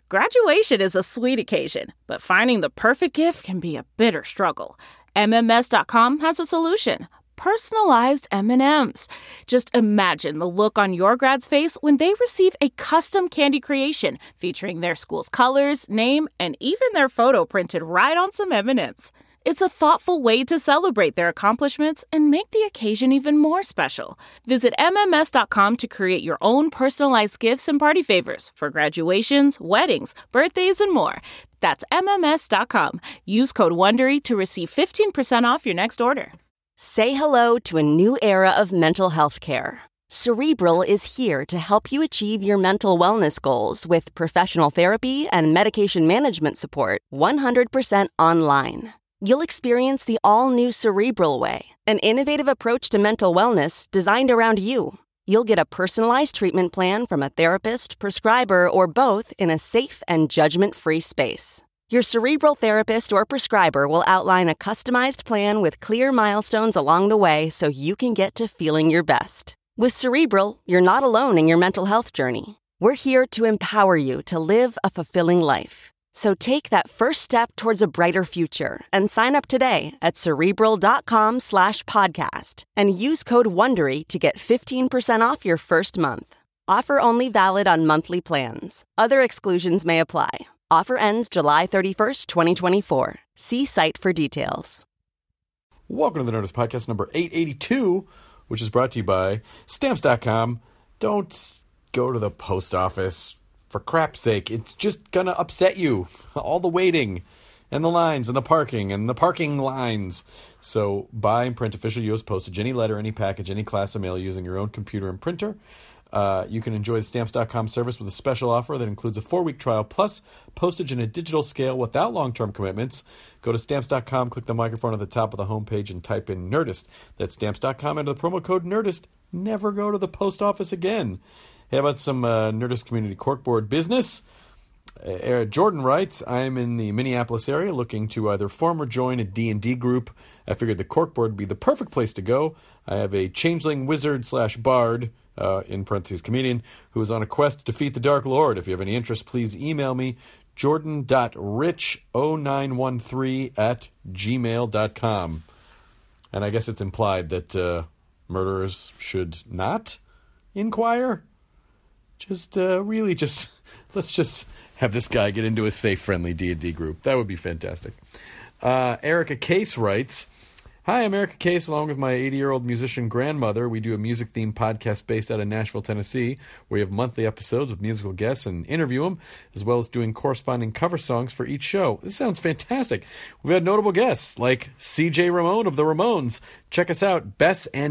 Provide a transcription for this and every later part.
Graduation is a sweet occasion, but finding the perfect gift can be a bitter struggle. MMS.com has a solution. Personalized M&Ms. Just imagine the look on your grad's face when they receive a custom candy creation featuring their school's colors, name, and even their photo printed right on some M&Ms. It's a thoughtful way to celebrate their accomplishments and make the occasion even more special. Visit MMS.com to create your own personalized gifts and party favors for graduations, weddings, birthdays, and more. That's MMS.com. Use code WONDERY to receive 15% off your next order. Say hello to a new era of mental health care. Cerebral is here to help you achieve your mental wellness goals with professional therapy and medication management support 100% online. You'll experience the all-new Cerebral Way, an innovative approach to mental wellness designed around you. You'll get a personalized treatment plan from a therapist, prescriber, or both in a safe and judgment-free space. Your Cerebral therapist or prescriber will outline a customized plan with clear milestones along the way so you can get to feeling your best. With Cerebral, you're not alone in your mental health journey. We're here to empower you to live a fulfilling life. So take that first step towards a brighter future and sign up today at Cerebral.com/podcast and use code WONDERY to get 15% off your first month. Offer only valid on monthly plans. Other exclusions may apply. Offer ends July 31st, 2024. See site for details. Welcome to the Nerdist Podcast number 882, which is brought to you by Stamps.com. Don't go to the post office. For crap's sake, it's just gonna upset you. All the waiting, and the lines, and the parking lines. So buy and print official U.S. postage, any letter, any package, any class of mail using your own computer and printer. You can enjoy the Stamps.com service with a special offer that includes a 4-week trial plus postage in a digital scale without long-term commitments. Go to Stamps.com, click the microphone at the top of the homepage, and type in Nerdist. That's Stamps.com, enter the promo code Nerdist. Never go to the post office again. Hey, how about some Nerdist community corkboard business? Jordan writes, I'm in the Minneapolis area looking to either form or join a D&D group. I figured the corkboard would be the perfect place to go. I have a changeling wizard/bard, in parentheses comedian, who is on a quest to defeat the Dark Lord. If you have any interest, please email me, jordan.rich0913@gmail.com. And I guess it's implied that murderers should not inquire. Let's just have this guy get into a safe, friendly D&D group. That would be fantastic. Erica Case writes, Hi, I'm Erica Case, along with my 80-year-old musician grandmother. We do a music-themed podcast based out of Nashville, Tennessee, where we have monthly episodes with musical guests and interview them, as well as doing corresponding cover songs for each show. This sounds fantastic. We've had notable guests like CJ Ramone of the Ramones. Check us out,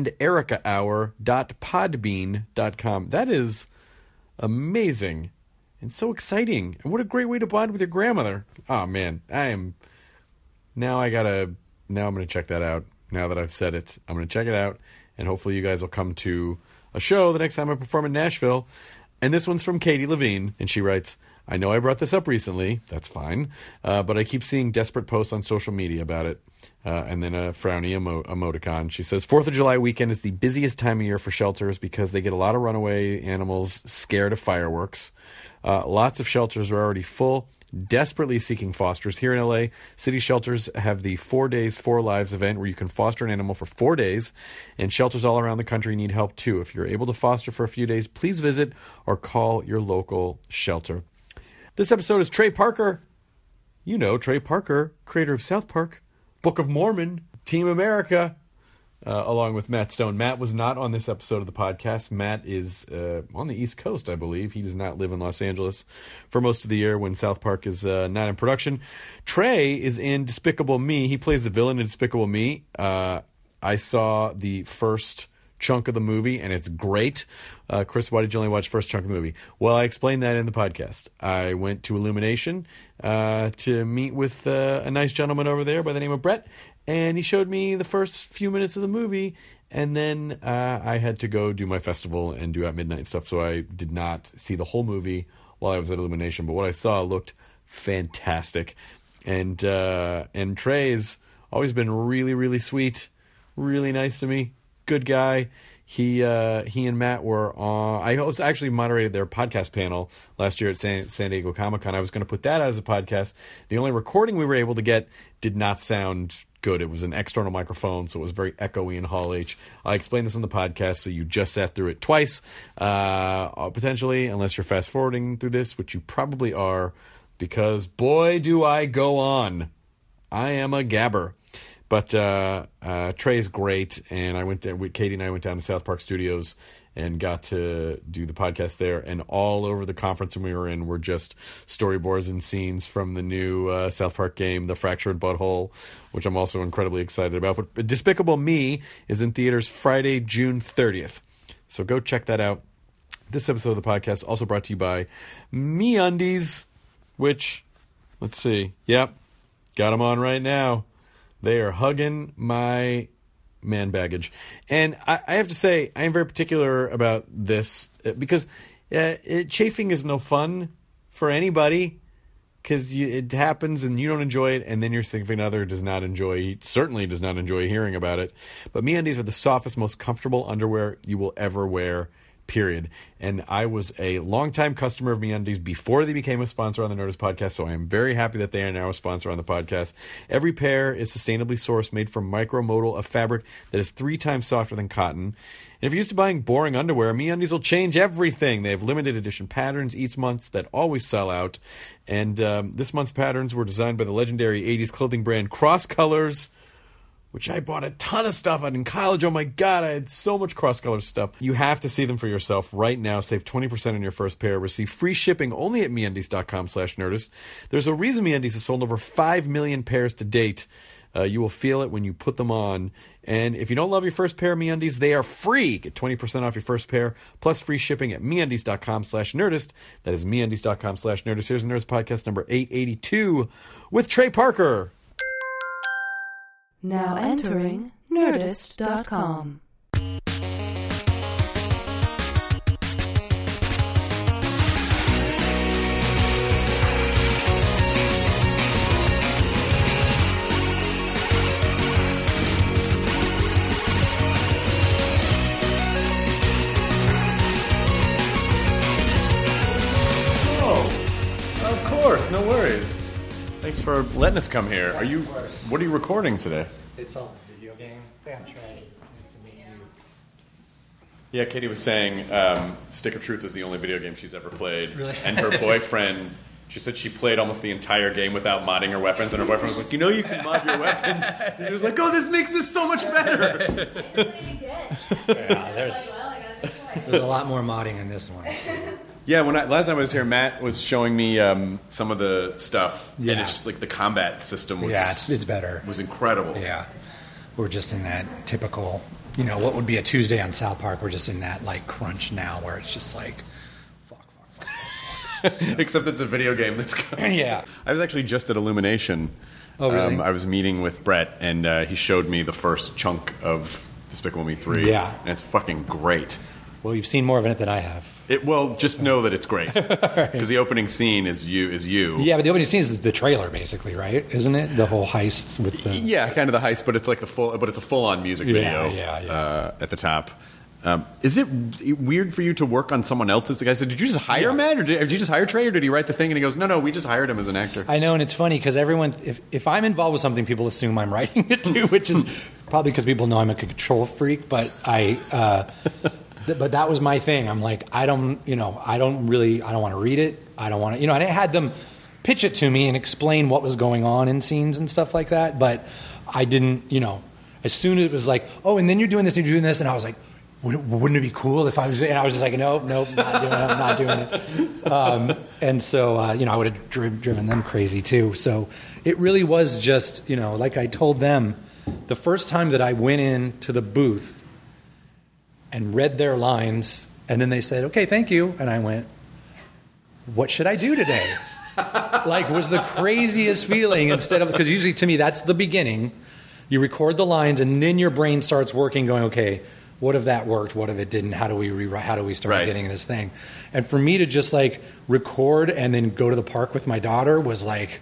bessanderikahour.podbean.com. That is amazing and so exciting, and what a great way to bond with your grandmother. Oh man, now I'm gonna check that out. Now that I've said it, I'm gonna check it out, and hopefully you guys will come to a show the next time I perform in Nashville. And this one's from Katie Levine, and she writes, I know I brought this up recently, that's fine, but I keep seeing desperate posts on social media about it. And then a frowny emoticon. She says, 4th of July weekend is the busiest time of year for shelters because they get a lot of runaway animals scared of fireworks. Lots of shelters are already full, desperately seeking fosters. Here in LA, city shelters have the 4 Days, 4 Lives event where you can foster an animal for 4 days, and shelters all around the country need help too. If you're able to foster for a few days, please visit or call your local shelter. This episode is Trey Parker. You know Trey Parker, creator of South Park, Book of Mormon, Team America, along with Matt Stone. Matt was not on this episode of the podcast. Matt is on the East Coast, I believe. He does not live in Los Angeles for most of the year when South Park is not in production. Trey is in Despicable Me. He plays the villain in Despicable Me. I saw the first chunk of the movie, and it's great. Chris, why did you only watch the first chunk of the movie? Well, I explained that in the podcast. I went to Illumination to meet with a nice gentleman over there by the name of Brett, and he showed me the first few minutes of the movie, and then I had to go do my festival and do At Midnight stuff, so I did not see the whole movie while I was at Illumination, but what I saw looked fantastic. And Trey's always been really, really sweet, really nice to me. Good guy. He and Matt were on. I also actually moderated their podcast panel last year at San Diego Comic-Con. I was going to put that out as a podcast. The only recording we were able to get did not sound good. It was an external microphone, so it was very echoey in Hall H. I explained this on the podcast, so you just sat through it twice, potentially, unless you're fast-forwarding through this, which you probably are, because boy, do I go on. I am a gabber. But Trey's great, and I went there. Katie and I went down to South Park Studios and got to do the podcast there. And all over the conference room we were in were just storyboards and scenes from the new South Park game, The Fractured Butthole, which I'm also incredibly excited about. But Despicable Me is in theaters Friday, June 30th. So go check that out. This episode of the podcast also brought to you by MeUndies, which, let's see. Yep, got them on right now. They are hugging my man baggage. And I have to say, I am very particular about this because chafing is no fun for anybody because it happens and you don't enjoy it, and then your significant other certainly does not enjoy hearing about it. But MeUndies are the softest, most comfortable underwear you will ever wear, period. And I was a longtime customer of MeUndies before they became a sponsor on the Nerdist podcast, so I am very happy that they are now a sponsor on the podcast. Every pair is sustainably sourced, made from micromodal, a fabric that is 3 times softer than cotton. And if you're used to buying boring underwear, MeUndies will change everything. They have limited edition patterns each month that always sell out. And this month's patterns were designed by the legendary 80s clothing brand Cross Colors, which I bought a ton of stuff on in college. Oh my God, I had so much cross-color stuff. You have to see them for yourself right now. Save 20% on your first pair. Receive free shipping only at MeUndies.com/Nerdist. There's a reason MeUndies has sold over 5 million pairs to date. You will feel it when you put them on. And if you don't love your first pair of MeUndies, they are free. Get 20% off your first pair, plus free shipping at MeUndies.com/Nerdist. That is MeUndies.com/Nerdist. Here's the Nerdist Podcast number 882 with Trey Parker. Now entering Nerdist.com. Oh, of course, no worries. Thanks for letting us come here. What are you recording today? It's all a video game. I'm Trey. Nice to meet you. Yeah, Katie was saying Stick of Truth is the only video game she's ever played. Really? And her boyfriend, she said she played almost the entire game without modding her weapons, and her boyfriend was like, you can mod your weapons. And she was like, oh, this makes this so much better. Yeah, there's a lot more modding in this one. So. Yeah, last time I was here, Matt was showing me some of the stuff, and it's just like the combat system was... Yeah, it's better. Was incredible. Yeah. We're just in that typical, what would be a Tuesday on South Park, we're just in that, crunch now where it's just like, fuck. Except it's a video game that's... Yeah. I was actually just at Illumination. Oh, really? I was meeting with Brett, and he showed me the first chunk of Despicable Me 3. Yeah. And it's fucking great. Well, you've seen more of it than I have. Just know that it's great. Because the opening scene is you. Yeah, but the opening scene is the trailer, basically, right? Isn't it? The whole heist with the... Yeah, kind of the heist, but it's like it's a full-on music video at the top. Is it weird for you to work on someone else's? The guy said, did you just hire Matt? Or did you just hire Trey, or did he write the thing? And he goes, no, we just hired him as an actor. I know, and it's funny, because everyone... If I'm involved with something, people assume I'm writing it too, which is probably because people know I'm a control freak, but But that was my thing. I'm like, I don't want to read it. I don't want to, and I had them pitch it to me and explain what was going on in scenes and stuff like that. But I didn't, as soon as it was like, oh, and then you're doing this and you're doing this. And I was like, wouldn't it be cool if I was, and I was just like, nope, not doing it. And so, I would have driven them crazy too. So it really was just, like I told them, the first time that I went into the booth and read their lines, and then they said, okay, thank you. And I went, what should I do today? Was the craziest feeling because usually to me, that's the beginning. You record the lines, and then your brain starts working, going, okay, what if that worked? What if it didn't? How do we rewrite? How do we start getting this thing? And for me to just record and then go to the park with my daughter was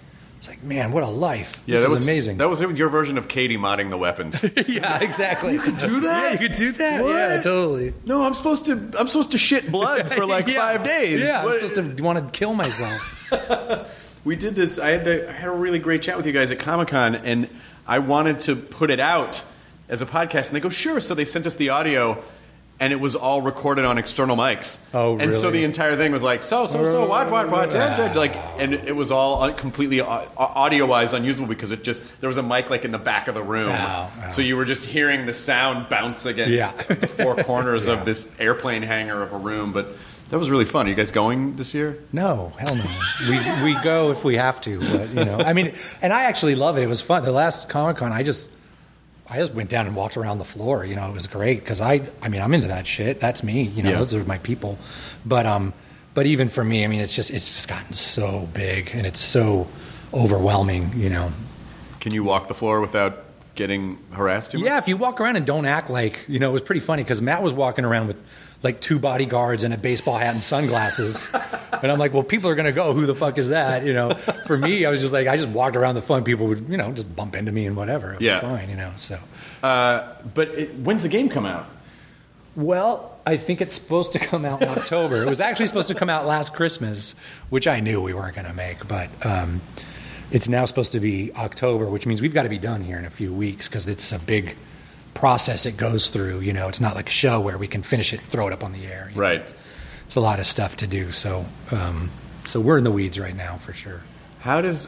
It's like, man, what a life. Yeah, this that is was amazing. That was your version of Katie modding the weapons. Yeah, exactly. You could do that? Yeah, you could do that. What? Yeah, totally. No, I'm supposed to shit blood for like Yeah. 5 days. Yeah, What- I'm supposed to want to kill myself. We did this. I had a really great chat with you guys at Comic-Con, and I wanted to put it out as a podcast, and they go, sure. So they sent us the audio, and it was all recorded on external mics. Oh, And so really? the entire thing was like, so, watch, like, and it was all completely audio-wise unusable because there was a mic like in the back of the room. Wow. So you were just hearing the sound bounce against the four corners of this airplane hangar of a room, but that was really fun. Are you guys going this year? No, hell no. We go if we have to, but I mean, and I actually love it. It was fun. The last Comic-Con, I just went down and walked around the floor. It was great because I mean, I'm into that shit. That's me. Those are my people. But even for me, I mean, it's just gotten so big and it's so overwhelming. Can you walk the floor without getting harassed too much? Yeah, if you walk around and don't act like, it was pretty funny because Matt was walking around with like 2 bodyguards and a baseball hat and sunglasses. And I'm like, well, people are going to go, who the fuck is that? For me, I was just like, I just walked around the fun. People would, just bump into me and whatever. It was fine, so. But when's the game come out? Well, I think it's supposed to come out in October. It was actually supposed to come out last Christmas, which I knew we weren't going to make. But it's now supposed to be October, which means we've got to be done here in a few weeks because it's a big process it goes through. It's not like a show where we can finish it and throw it up on the air. Right. It's a lot of stuff to do. So so we're in the weeds right now for sure. How does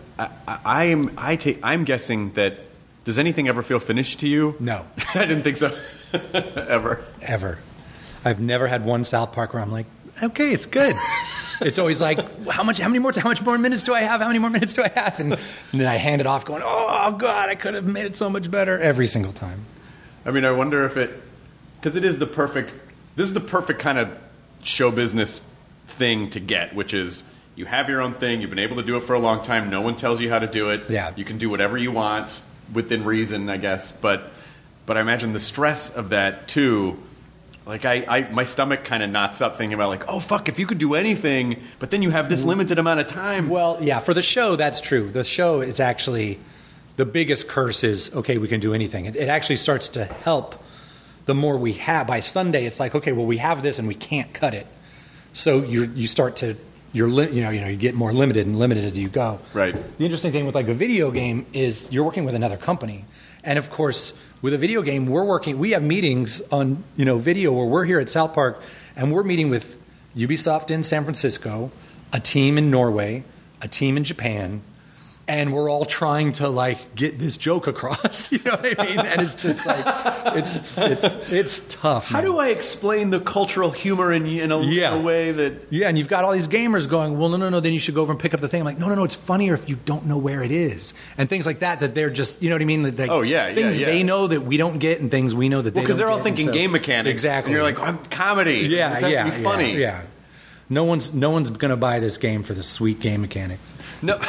I'm guessing that does anything ever feel finished to you? No. I didn't think so. Ever. I've never had one South Park where I'm like, okay, it's good. It's always like, how much more minutes do I have? How many more minutes do I have? And then I hand it off going, oh God, I could have made it so much better every single time. I mean, I wonder if because this is the perfect kind of show business thing to get, which is you have your own thing, you've been able to do it for a long time, no one tells you how to do it. Yeah. You can do whatever you want within reason, I guess, but I imagine the stress of that too. Like my stomach kind of knots up thinking about like, oh fuck, if you could do anything, but then you have this limited amount of time. Well, yeah, for the show that's true. The show, it's actually the biggest curse is, okay, we can do anything. It actually starts to help the more we have. By Sunday, it's like, okay, well, we have this and we can't cut it. So you get more limited and limited as you go. Right. The interesting thing with like a video game is you're working with another company. And of course, with a video game, we have meetings on, video where we're here at South Park and we're meeting with Ubisoft in San Francisco, a team in Norway, a team in Japan, and we're all trying to like get this joke across, you know what I mean? And it's just like it's tough. How do I explain the cultural humor in a way that? Yeah, and you've got all these gamers going, well, no, then you should go over and pick up the thing. I'm like, no, it's funnier if you don't know where it is, and things like that. That they're just, you know what I mean? Like, things they know that we don't get, and things we know that they don't get. Because they're all thinking game mechanics, exactly. And you're like, I'm comedy. Yeah, This has to be funny. Yeah. No one's going to buy this game for the sweet game mechanics. No.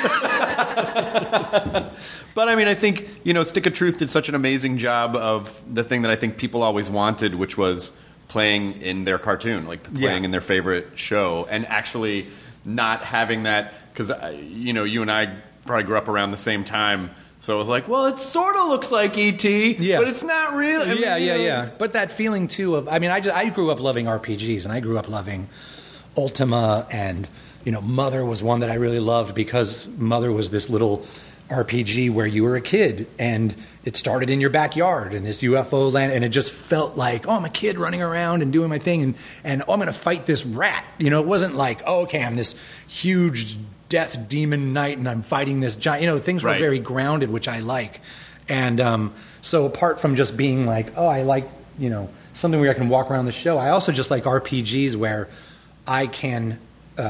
But I mean, I think, Stick of Truth did such an amazing job of the thing that I think people always wanted, which was playing in their cartoon, like playing in their favorite show, and actually not having that, because, you and I probably grew up around the same time. So I was like, well, it sort of looks like E.T., but it's not real. I mean, Yeah. But that feeling, too, of, I mean, I grew up loving RPGs, and I grew up loving Ultima, and, Mother was one that I really loved because Mother was this little RPG where you were a kid, and it started in your backyard in this UFO land, and it just felt like, oh, I'm a kid running around and doing my thing, and oh, I'm going to fight this rat. It wasn't like, oh, okay, I'm this huge death demon knight and I'm fighting this giant. Things were very grounded, which I like. And so apart from just being like, oh, I like, something where I can walk around the show, I also just like RPGs where I can,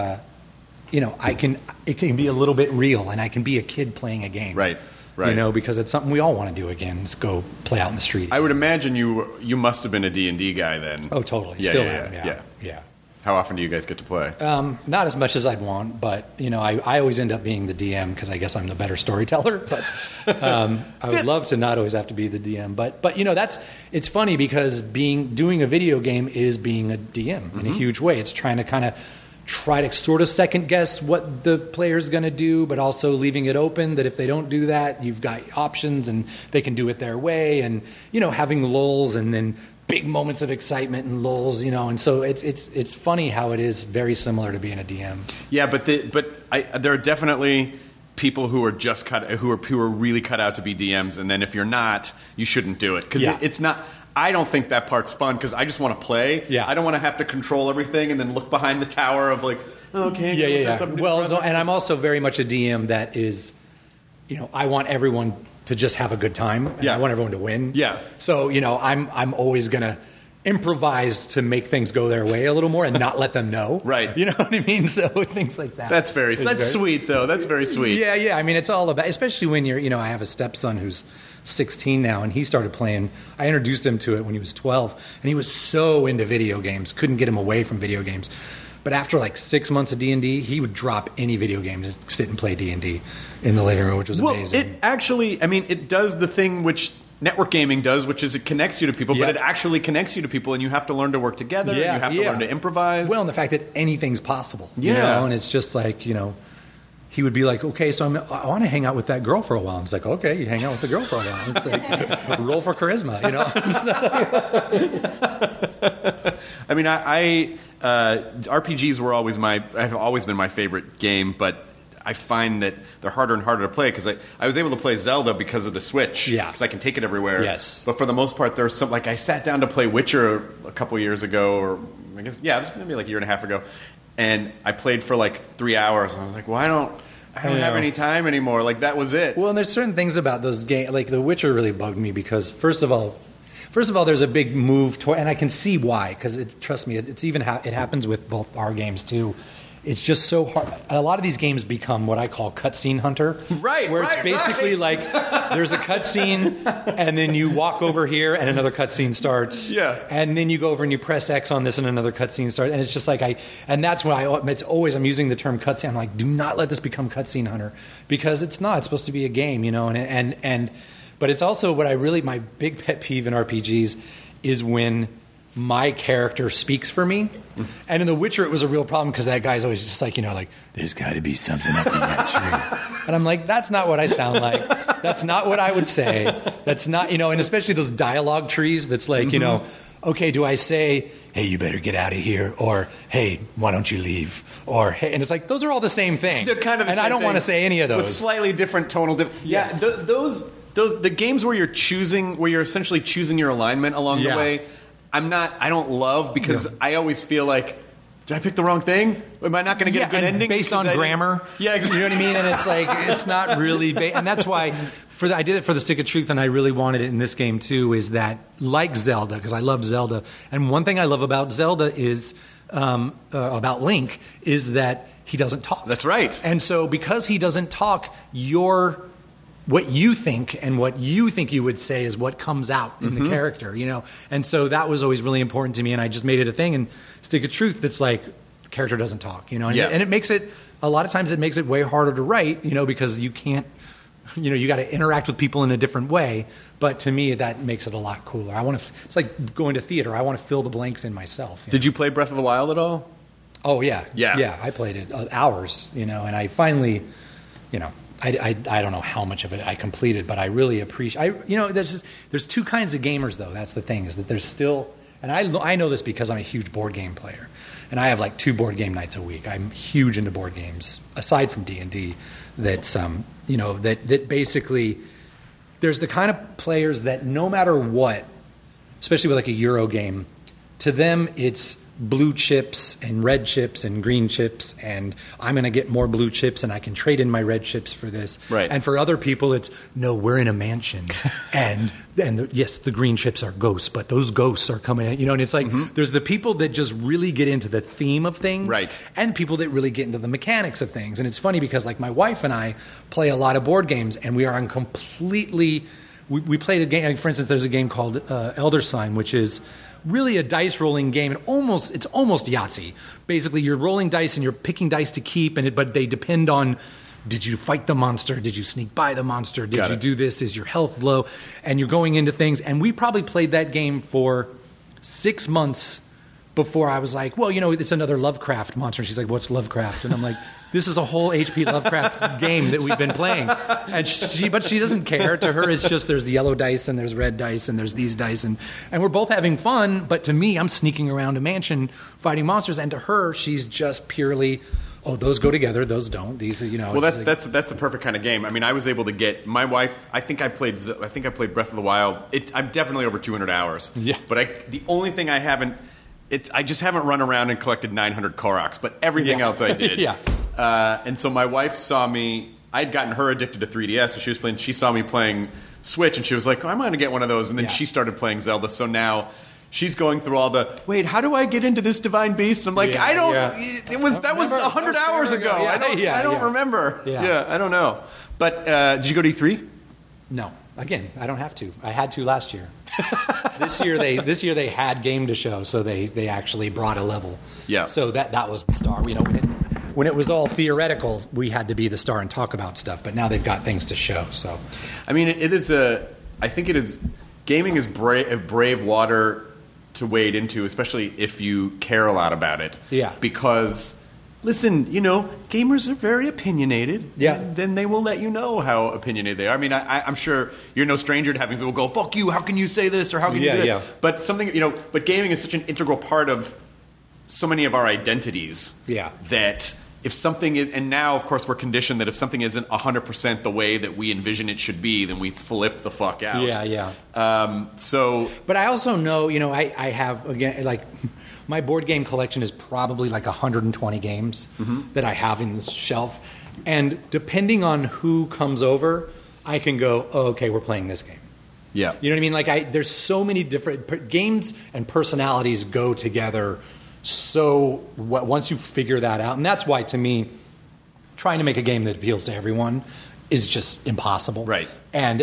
it can be a little bit real, and I can be a kid playing a game. Right. Because it's something we all want to do again, is go play out in the street. I would imagine you must have been a D&D guy then. Oh, totally. Yeah, Still yeah, am, yeah. How often do you guys get to play? Not as much as I'd want, but, I always end up being the DM because I guess I'm the better storyteller. But I would love to not always have to be the DM. But it's funny because doing a video game is being a DM in a huge way. It's trying to kind of try to sort of second guess what the player's going to do, but also leaving it open that if they don't do that, you've got options and they can do it their way, and having lulls and then big moments of excitement and lulls, and so it's funny how it is very similar to being a DM. Yeah, but there are definitely people who are just who are really cut out to be DMs, and then if you're not, you shouldn't do it because it's not. I don't think that part's fun because I just want to play. Yeah. I don't want to have to control everything and then look behind the tower of like, okay, yeah. Well, no, and I'm also very much a DM that is, I want everyone to just have a good time. And I want everyone to win. Yeah. So I'm always gonna improvise to make things go their way a little more and not let them know. Right. You know what I mean? So things like that. That's sweet though. That's very sweet. Yeah. I mean, it's all about, especially when you're, I have a stepson who's 16 now, and he started playing. I introduced him to it when he was 12, and he was so into video games, couldn't get him away from video games. But after like 6 months of D&D, he would drop any video game to sit and play D&D in the living room, which was amazing. It actually, it does the thing which network gaming does, which is it connects you to people, but it actually connects you to people, and you have to learn to work together, and you have to learn to improvise. Well, and the fact that anything's possible. Yeah. And it's just like, he would be like, okay, so I want to hang out with that girl for a while. And it's like, okay, you hang out with the girl for a while. It's like, roll for charisma, RPGs were have always been my favorite game, but I find that they're harder and harder to play because I was able to play Zelda because of the Switch. Yeah. Because I can take it everywhere. Yes. But for the most part, there's some, I sat down to play Witcher a couple years ago, or I guess, it was maybe like a year and a half ago. And I played for 3 hours, and I was like, well, I don't have any time anymore. That was it. Well, and there's certain things about those games, like The Witcher really bugged me because, first of all, there's a big move toward, and I can see why, because trust me, it happens with both our games too. It's just so hard. A lot of these games become what I call cutscene hunter. Right, where it's basically like there's a cutscene, and then you walk over here, and another cutscene starts. Yeah. And then you go over and you press X on this, and another cutscene starts. And it's just like and that's when I'm using the term cutscene. I'm like, do not let this become cutscene hunter, because it's not. It's supposed to be a game, but it's also my big pet peeve in RPGs is when my character speaks for me. And in The Witcher, it was a real problem because that guy's always just like, there's got to be something up in that tree. And I'm like, that's not what I sound like. That's not what I would say. That's not, and especially those dialogue trees that's like, okay, do I say, hey, you better get out of here? Or, hey, why don't you leave? Or, hey, and it's like, those are all the same thing. They're kind of the and same I don't thing, want to say any of those. With slightly different tonal the games where you're essentially choosing your alignment along the way, I don't love, because I always feel like, did I pick the wrong thing? Am I not going to get a good ending? Based on grammar. Yeah, exactly. You know what I mean? And it's like, it's not really, and that's why I did it for the Stick of Truth, and I really wanted it in this game too, is that, like Zelda, because I love Zelda, and one thing I love about Zelda is, about Link, is that he doesn't talk. That's right. And so because he doesn't talk, what you think and what you think you would say is what comes out in the character, And so that was always really important to me, and I just made it a thing. And Stick of Truth, that's like, the character doesn't talk, And it makes it, a lot of times it makes it way harder to write, because you can't, you got to interact with people in a different way. But to me, that makes it a lot cooler. It's like going to theater. I want to fill the blanks in myself. Did you play Breath of the Wild at all? Oh, yeah. Yeah. Yeah, I played it hours, and I finally, I don't know how much of it I completed, but I really appreciate. There's two kinds of gamers, though. That's the thing, is that there's still, and I know this because I'm a huge board game player, and I have 2 board game nights a week. I'm huge into board games, aside from D&D. That's that basically, there's the kind of players that no matter what, especially with a Euro game, to them it's blue chips and red chips and green chips, and I'm going to get more blue chips and I can trade in my red chips for this. Right. And for other people, it's, no, we're in a mansion, and yes, the green chips are ghosts, but those ghosts are coming in, and it's like, there's the people that just really get into the theme of things, right, and people that really get into the mechanics of things. And it's funny because my wife and I play a lot of board games, and we are on completely, we played a game, for instance, there's a game called Elder Sign, which is really a dice rolling game, and it's almost Yahtzee. Basically, you're rolling dice and you're picking dice to keep, but they depend on, did you fight the monster? Did you sneak by the monster? Did you do this? Is your health low? And you're going into things. And we probably played that game for 6 months before I was like, well, it's another Lovecraft monster. And she's like, what's Lovecraft? And I'm like, this is a whole H.P. Lovecraft game that we've been playing. But she doesn't care. To her, it's just there's the yellow dice and there's red dice and there's these dice. And we're both having fun. But to me, I'm sneaking around a mansion fighting monsters. And to her, she's just purely, oh, those go together, those don't. These are, Well, that's the perfect kind of game. I mean, I was able to get my wife. I think I played Breath of the Wild. I'm definitely over 200 hours. Yeah. But the only thing I haven't, I just haven't run around and collected 900 Koroks. But everything else I did. Yeah. And so my wife saw me. I had gotten her addicted to 3DS, so she was playing. She saw me playing Switch, and she was like, "Oh, I'm going to get one of those." And then she started playing Zelda. So now she's going through all the, wait, how do I get into this Divine Beast? And I'm like, I don't. Yeah. That was 100 hours ago. I don't remember. Yeah. I don't know. But did you go to E3? No. Again, I don't have to. I had to last year. This year they had game to show, so they actually brought a level. Yeah. So that was the star. When it was all theoretical, we had to be the star and talk about stuff. But now they've got things to show. So, I mean, I think it is. Gaming is brave water to wade into, especially if you care a lot about it. Yeah. Because, listen, gamers are very opinionated. Yeah. And then they will let you know how opinionated they are. I mean, I'm sure you're no stranger to having people go, "Fuck you! How can you say this?" or "How can you do that?" Yeah. But but gaming is such an integral part of so many of our identities. Yeah. That if something is, and now of course we're conditioned that if something isn't 100% the way that we envision it should be, then we flip the fuck out. Yeah. But I also know, I have, again, like, my board game collection is probably like 120 games that I have in this shelf. And depending on who comes over, I can go, oh, okay, we're playing this game. Yeah. You know what I mean? Like, there's so many different games and personalities go together. So once you figure that out, and that's why, to me, trying to make a game that appeals to everyone is just impossible. Right. And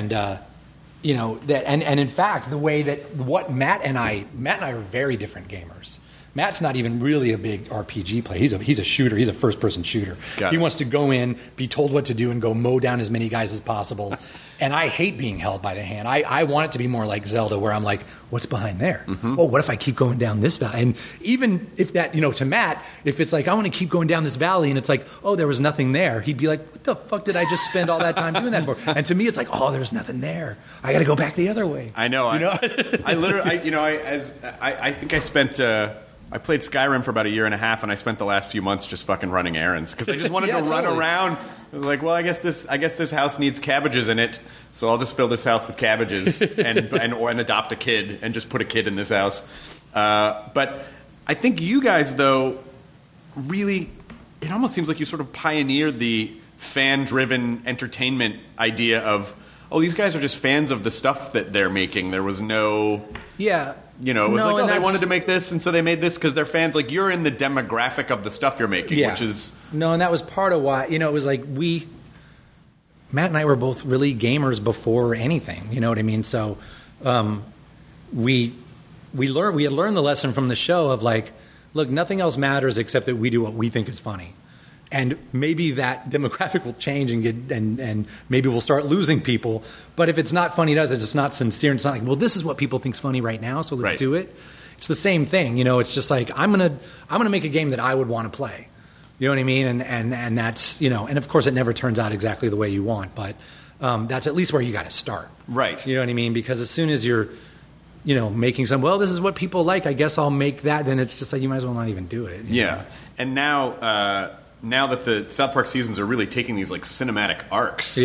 in fact, the way that Matt and I are very different gamers. Matt's not even really a big RPG player. He's a shooter. He's a first-person shooter. He wants to go in, be told what to do, and go mow down as many guys as possible. And I hate being held by the hand. I want it to be more like Zelda, where I'm like, what's behind there? Oh, what if I keep going down this valley? And even if that, to Matt, if it's like, I want to keep going down this valley, and it's like, oh, there was nothing there, he'd be like, what the fuck did I just spend all that time doing that for? And to me, it's like, oh, there's nothing there. I got to go back the other way. I know. I literally, I think I spent... I played Skyrim for about a year and a half, and I spent the last few months just fucking running errands because I just wanted to run around. I was like, well, I guess this house needs cabbages in it, so I'll just fill this house with cabbages and adopt a kid and just put a kid in this house. But I think you guys, though, really, it almost seems like you sort of pioneered the fan-driven entertainment idea of, oh, these guys are just fans of the stuff that they're making. There was no... Yeah. It was like, oh, they wanted to make this, and so they made this because they're fans. Like, you're in the demographic of the stuff you're making, which is... No, and that was part of why, it was like Matt and I were both really gamers before anything, you know what I mean? So we had learned the lesson from the show of like, look, nothing else matters except that we do what we think is funny. And maybe that demographic will change and maybe we'll start losing people. But if it's not funny to us, it's not sincere. And it's not like, well, this is what people think's funny right now, so let's do it. It's the same thing, It's just like I'm gonna make a game that I would want to play. You know what I mean? And that's and of course it never turns out exactly the way you want, but that's at least where you got to start. Right. You know what I mean? Because as soon as you're making this is what people like, I guess I'll make that. Then it's just like you might as well not even do it. Yeah. know? And now that the South Park seasons are really taking these like cinematic arcs,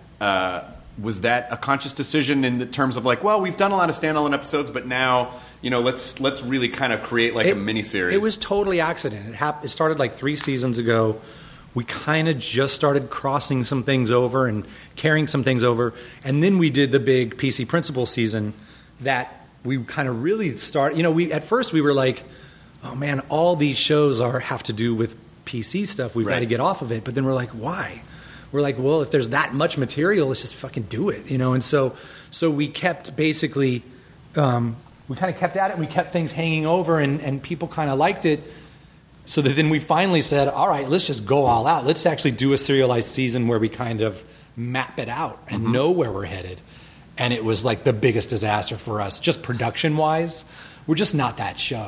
was that a conscious decision in the terms of like, well, we've done a lot of standalone episodes, but now let's really kind of create like a miniseries? It was totally accident. It started like 3 seasons ago. We kind of just started crossing some things over and carrying some things over, and then we did the big PC Principal season that we kind of really started. At first we were like, oh man, all these shows have to do with PC stuff. We've got to get off of it. But then we're like, why? We're like, well, if there's that much material, let's just fucking do it, And so we kept basically, we kind of kept at it. And we kept things hanging over, and people kind of liked it. So that then we finally said, all right, let's just go all out. Let's actually do a serialized season where we kind of map it out and know where we're headed. And it was like the biggest disaster for us, just production-wise. We're just not that show.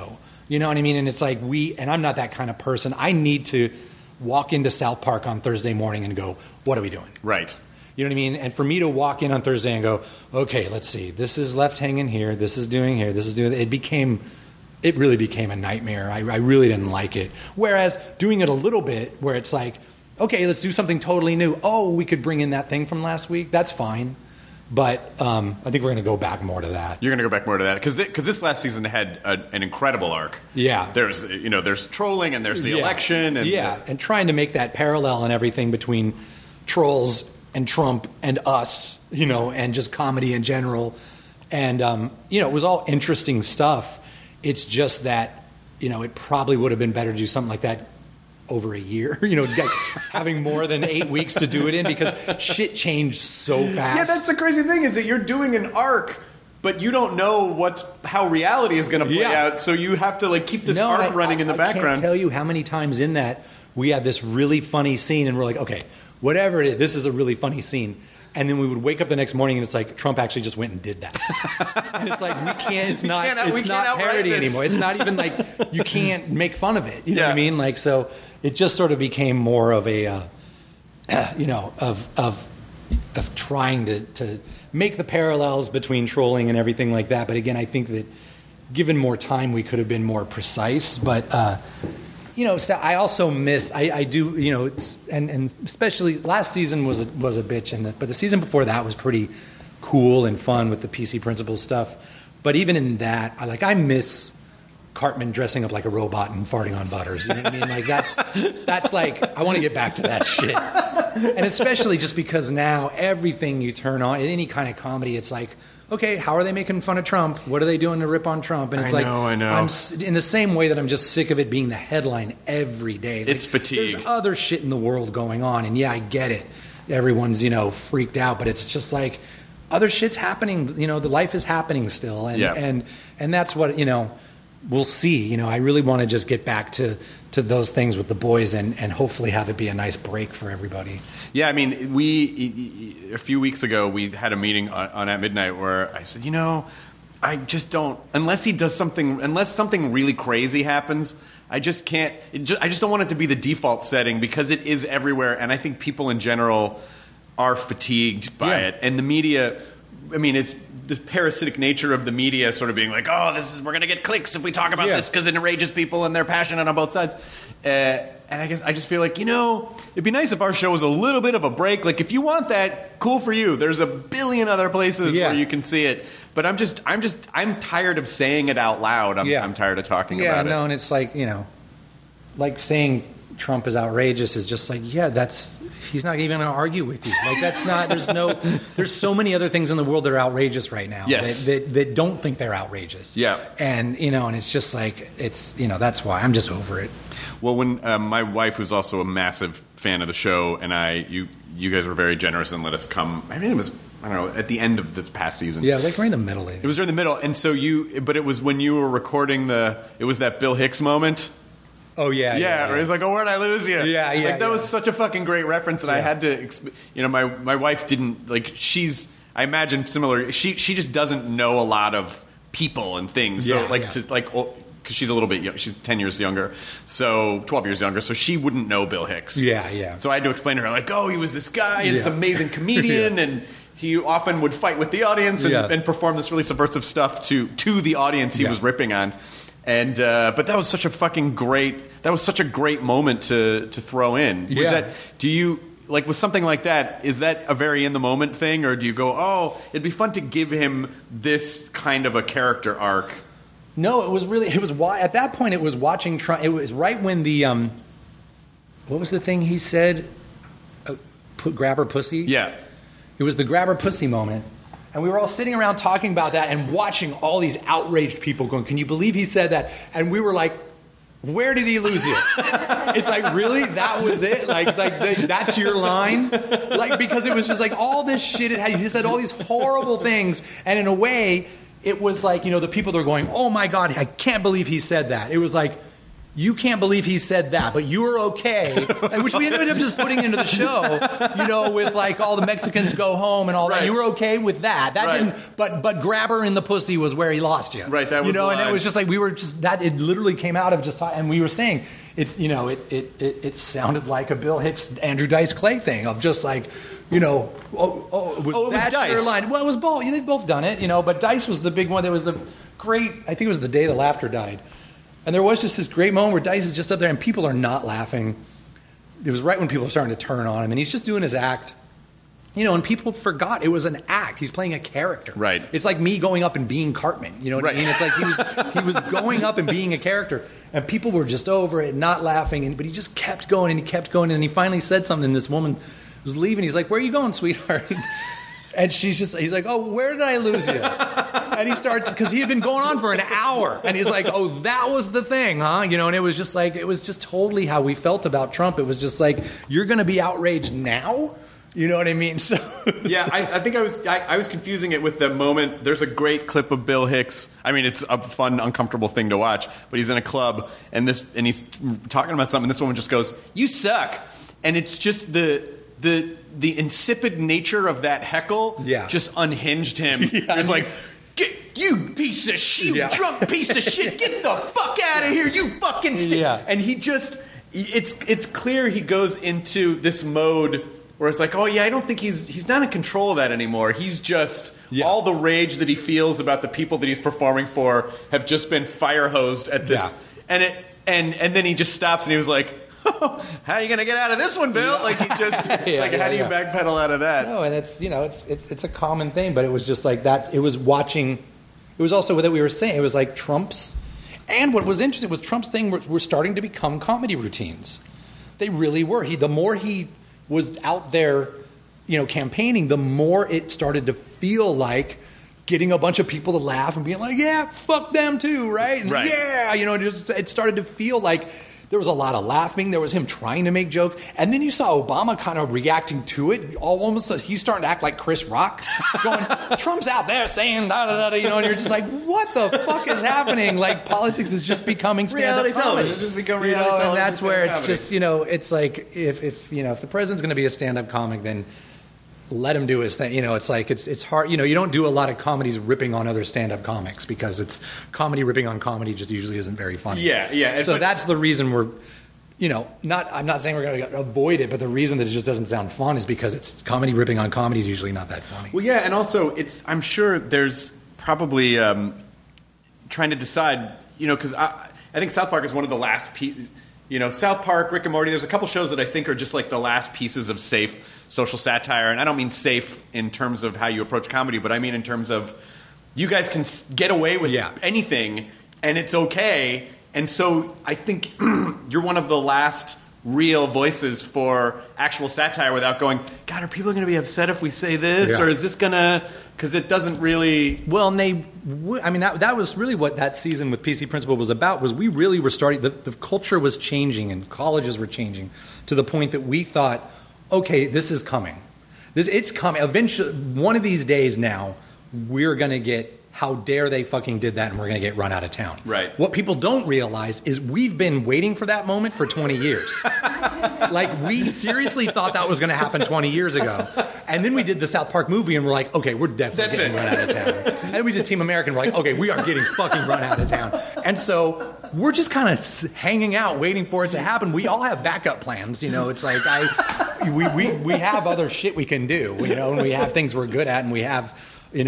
You know what I mean? And it's like and I'm not that kind of person. I need to walk into South Park on Thursday morning and go, what are we doing? Right. You know what I mean? And for me to walk in on Thursday and go, okay, let's see, this is left hanging here, this is doing here, this is doing, it really became a nightmare. I really didn't like it. Whereas doing it a little bit where it's like, okay, let's do something totally new. Oh, we could bring in that thing from last week. That's fine. But I think we're going to go back more to that. You're going to go back more to that because this last season had an incredible arc. Yeah, there's trolling and there's the election and and trying to make that parallel and everything between trolls and Trump and us, and just comedy in general, and it was all interesting stuff. It's just that it probably would have been better to do something like that over a year, having more than 8 weeks to do it in because shit changed so fast. Yeah, that's the crazy thing is that you're doing an arc, but you don't know how reality is going to play out, so you have to keep this arc running in the background. I can't tell you how many times in that we had this really funny scene and we're like, okay, whatever it is, this is a really funny scene. And then we would wake up the next morning and it's like Trump actually just went and did that. And it's like it's not parody anymore. It's not even like you can't make fun of it. You know what I mean? So it just sort of became more of a of trying to make the parallels between trolling and everything like that. But again, I think that given more time we could have been more precise. But so I also miss. I do. And especially last season was a bitch, but the season before that was pretty cool and fun with the PC Principles stuff. But even in that, I miss Cartman dressing up like a robot and farting on Butters. You know what I mean? That's I want to get back to that shit. And especially just because now everything you turn on in any kind of comedy, it's like, okay, how are they making fun of Trump? What are they doing to rip on Trump? And it's I know. I'm in the same way that I'm just sick of it being the headline every day. It's fatigue. There's other shit in the world going on, and I get it. Everyone's freaked out, but it's just like other shit's happening. The life is happening still, and that's what we'll see. I really want to just get back to those things with the boys and hopefully have it be a nice break for everybody. Yeah, I mean, a few weeks ago, we had a meeting on At Midnight where I said, I just don't, unless something really crazy happens, I just can't, I just don't want it to be the default setting because it is everywhere. And I think people in general are fatigued by it. And the media, I mean, it's the parasitic nature of the media sort of being like, oh, we're going to get clicks if we talk about this because it enrages people and they're passionate on both sides. And I guess I just feel like, it'd be nice if our show was a little bit of a break. If you want that, cool for you. There's a billion other places where you can see it. But I'm tired of saying it out loud. I'm tired of talking about it. Yeah, no, and it's like saying Trump is outrageous is just he's not even going to argue with you. That's not, there's so many other things in the world that are outrageous right now that don't think they're outrageous. Yeah. And, and it's just that's why I'm just over it. Well, when my wife, who's also a massive fan of the show, and you guys were very generous and let us come. I mean, it was, I don't know, at the end of the past season. Yeah, it was right in the middle. It was during the middle. And so but it was when you were recording it was that Bill Hicks moment. Oh, yeah. Where he's like, oh, where'd I lose you? Yeah. That was such a fucking great reference, and I had to, my wife didn't, I imagine similar, she just doesn't know a lot of people and things. So, because she's a little bit, she's 10 years younger, so 12 years younger, so she wouldn't know Bill Hicks. Yeah. So I had to explain to her, he was this guy, this amazing comedian, and he often would fight with the audience and perform this really subversive stuff to the audience he was ripping on. And but that was such a great moment to throw in. Do you with something like that, is that a very in the moment thing, or do you go, oh, it'd be fun to give him this kind of a character arc? No, it was at that point it was watching Trump. It was right when the what was the thing he said? Grab her pussy. Yeah, it was the grab her pussy moment. And we were all sitting around talking about that and watching all these outraged people going, can you believe he said that? And we were like, where did he lose you? It's like, really? That was it? That's your line? Because it was just all this shit. He said all these horrible things. And in a way, it was the people that were going, oh my God, I can't believe he said that. It was you can't believe he said that, but you were okay, and which we ended up just putting into the show, with like all the Mexicans go home and all that. You were okay with that. That didn't, but grab her in the pussy was where he lost you. Right, that was the line. And it was just like we were just that. It literally came out of just, and we were saying it's it sounded like a Bill Hicks, Andrew Dice Clay thing of just like. It was Dice. Your line? Well, it was both. They've both done it, but Dice was the big one. There was the great. I think it was the day the laughter died. And there was just this great moment where Dice is just up there and people are not laughing. It was right when people were starting to turn on him, and he's just doing his act. And people forgot it was an act. He's playing a character. Right. It's like me going up and being Cartman. You know what I mean? It's like he was going up and being a character, and people were just over it, not laughing. But he just kept going and he kept going, and he finally said something. This woman was leaving. He's like, "Where are you going, sweetheart?" And he's like, "Oh, where did I lose you?" And he starts, because he had been going on for an hour. And he's like, "Oh, that was the thing, huh?" And it was just like, it was just totally how we felt about Trump. It was just like, you're going to be outraged now? You know what I mean? So yeah, I think I was confusing it with the moment. There's a great clip of Bill Hicks. I mean, it's a fun, uncomfortable thing to watch. But he's in a club, and he's talking about something. This woman just goes, "You suck," and it's just the insipid nature of that heckle just unhinged him. It's like, you piece of shit, drunk piece of shit, get the fuck out of here, you fucking And he just, it's clear he goes into this mode where it's like, oh yeah, I don't think he's not in control of that anymore. He's just, all the rage that he feels about the people that he's performing for have just been fire hosed at this. Yeah. And then he just stops and he was like, how are you going to get out of this one, Bill? Like he just, how do you backpedal out of that? No, and it's it's a common thing, but it was just like that. It was watching. It was also that we were saying it was like Trump's, and what was interesting was Trump's thing were starting to become comedy routines. They really were. The more he was out there, campaigning, the more it started to feel like getting a bunch of people to laugh and being like, yeah, fuck them too, right? And it started to feel like. There was a lot of laughing. There was him trying to make jokes. And then you saw Obama kind of reacting to it. Almost, he's starting to act like Chris Rock, going, Trump's out there saying da-da-da-da, and you're just like, what the fuck is happening? Like, politics is just becoming stand-up comedy. It's just become reality television. And that's where it's just, it's like, if the president's going to be a stand-up comic, then let him do his thing. It's like, it's hard. You don't do a lot of comedies ripping on other stand-up comics because it's comedy ripping on comedy just usually isn't very funny. Yeah. So that's the reason we're, I'm not saying we're going to avoid it, but the reason that it just doesn't sound fun is because it's comedy ripping on comedy is usually not that funny. Well, yeah, and also I'm sure there's probably trying to decide, because I think South Park is one of the last pieces. South Park, Rick and Morty, there's a couple shows that I think are just like the last pieces of safe social satire. And I don't mean safe in terms of how you approach comedy, but I mean in terms of you guys can get away with anything and it's okay. And so I think you're one of the last real voices for actual satire without going, God, are people going to be upset if we say this? Or is this going to... Because it doesn't really... Well, and that was really what that season with PC Principal was about, was we really were starting... The culture was changing and colleges were changing to the point that we thought, okay, this is coming. It's coming. Eventually, one of these days now, we're going to get... How dare they fucking did that and we're going to get run out of town. Right. What people don't realize is we've been waiting for that moment for 20 years. Like, we seriously thought that was going to happen 20 years ago. And then we did the South Park movie and we're like, okay, we're definitely getting run out of town. And then we did Team America and we're like, okay, we are getting fucking run out of town. And so we're just kind of hanging out waiting for it to happen. We all have backup plans. It's like we have other shit we can do, and we have things we're good at and we have...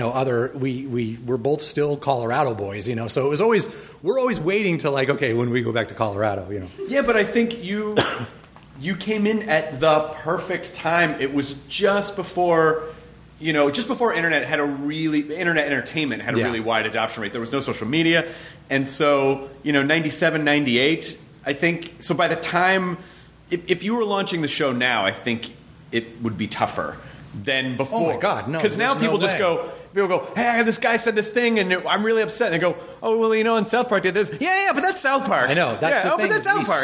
we're both still Colorado boys, so it was always, we're always waiting to like, okay, when we go back to Colorado, Yeah, but I think you came in at the perfect time. It was just before, internet entertainment had a really wide adoption rate. There was no social media. And so, 97, 98, I think, so by the time, if you were launching the show now, I think it would be tougher than before. Oh my God, no. Because now people go, hey, this guy said this thing, and I'm really upset. And they go, oh, well, and South Park did this. Yeah, but that's South Park. I know. That's the thing. But that's South Park.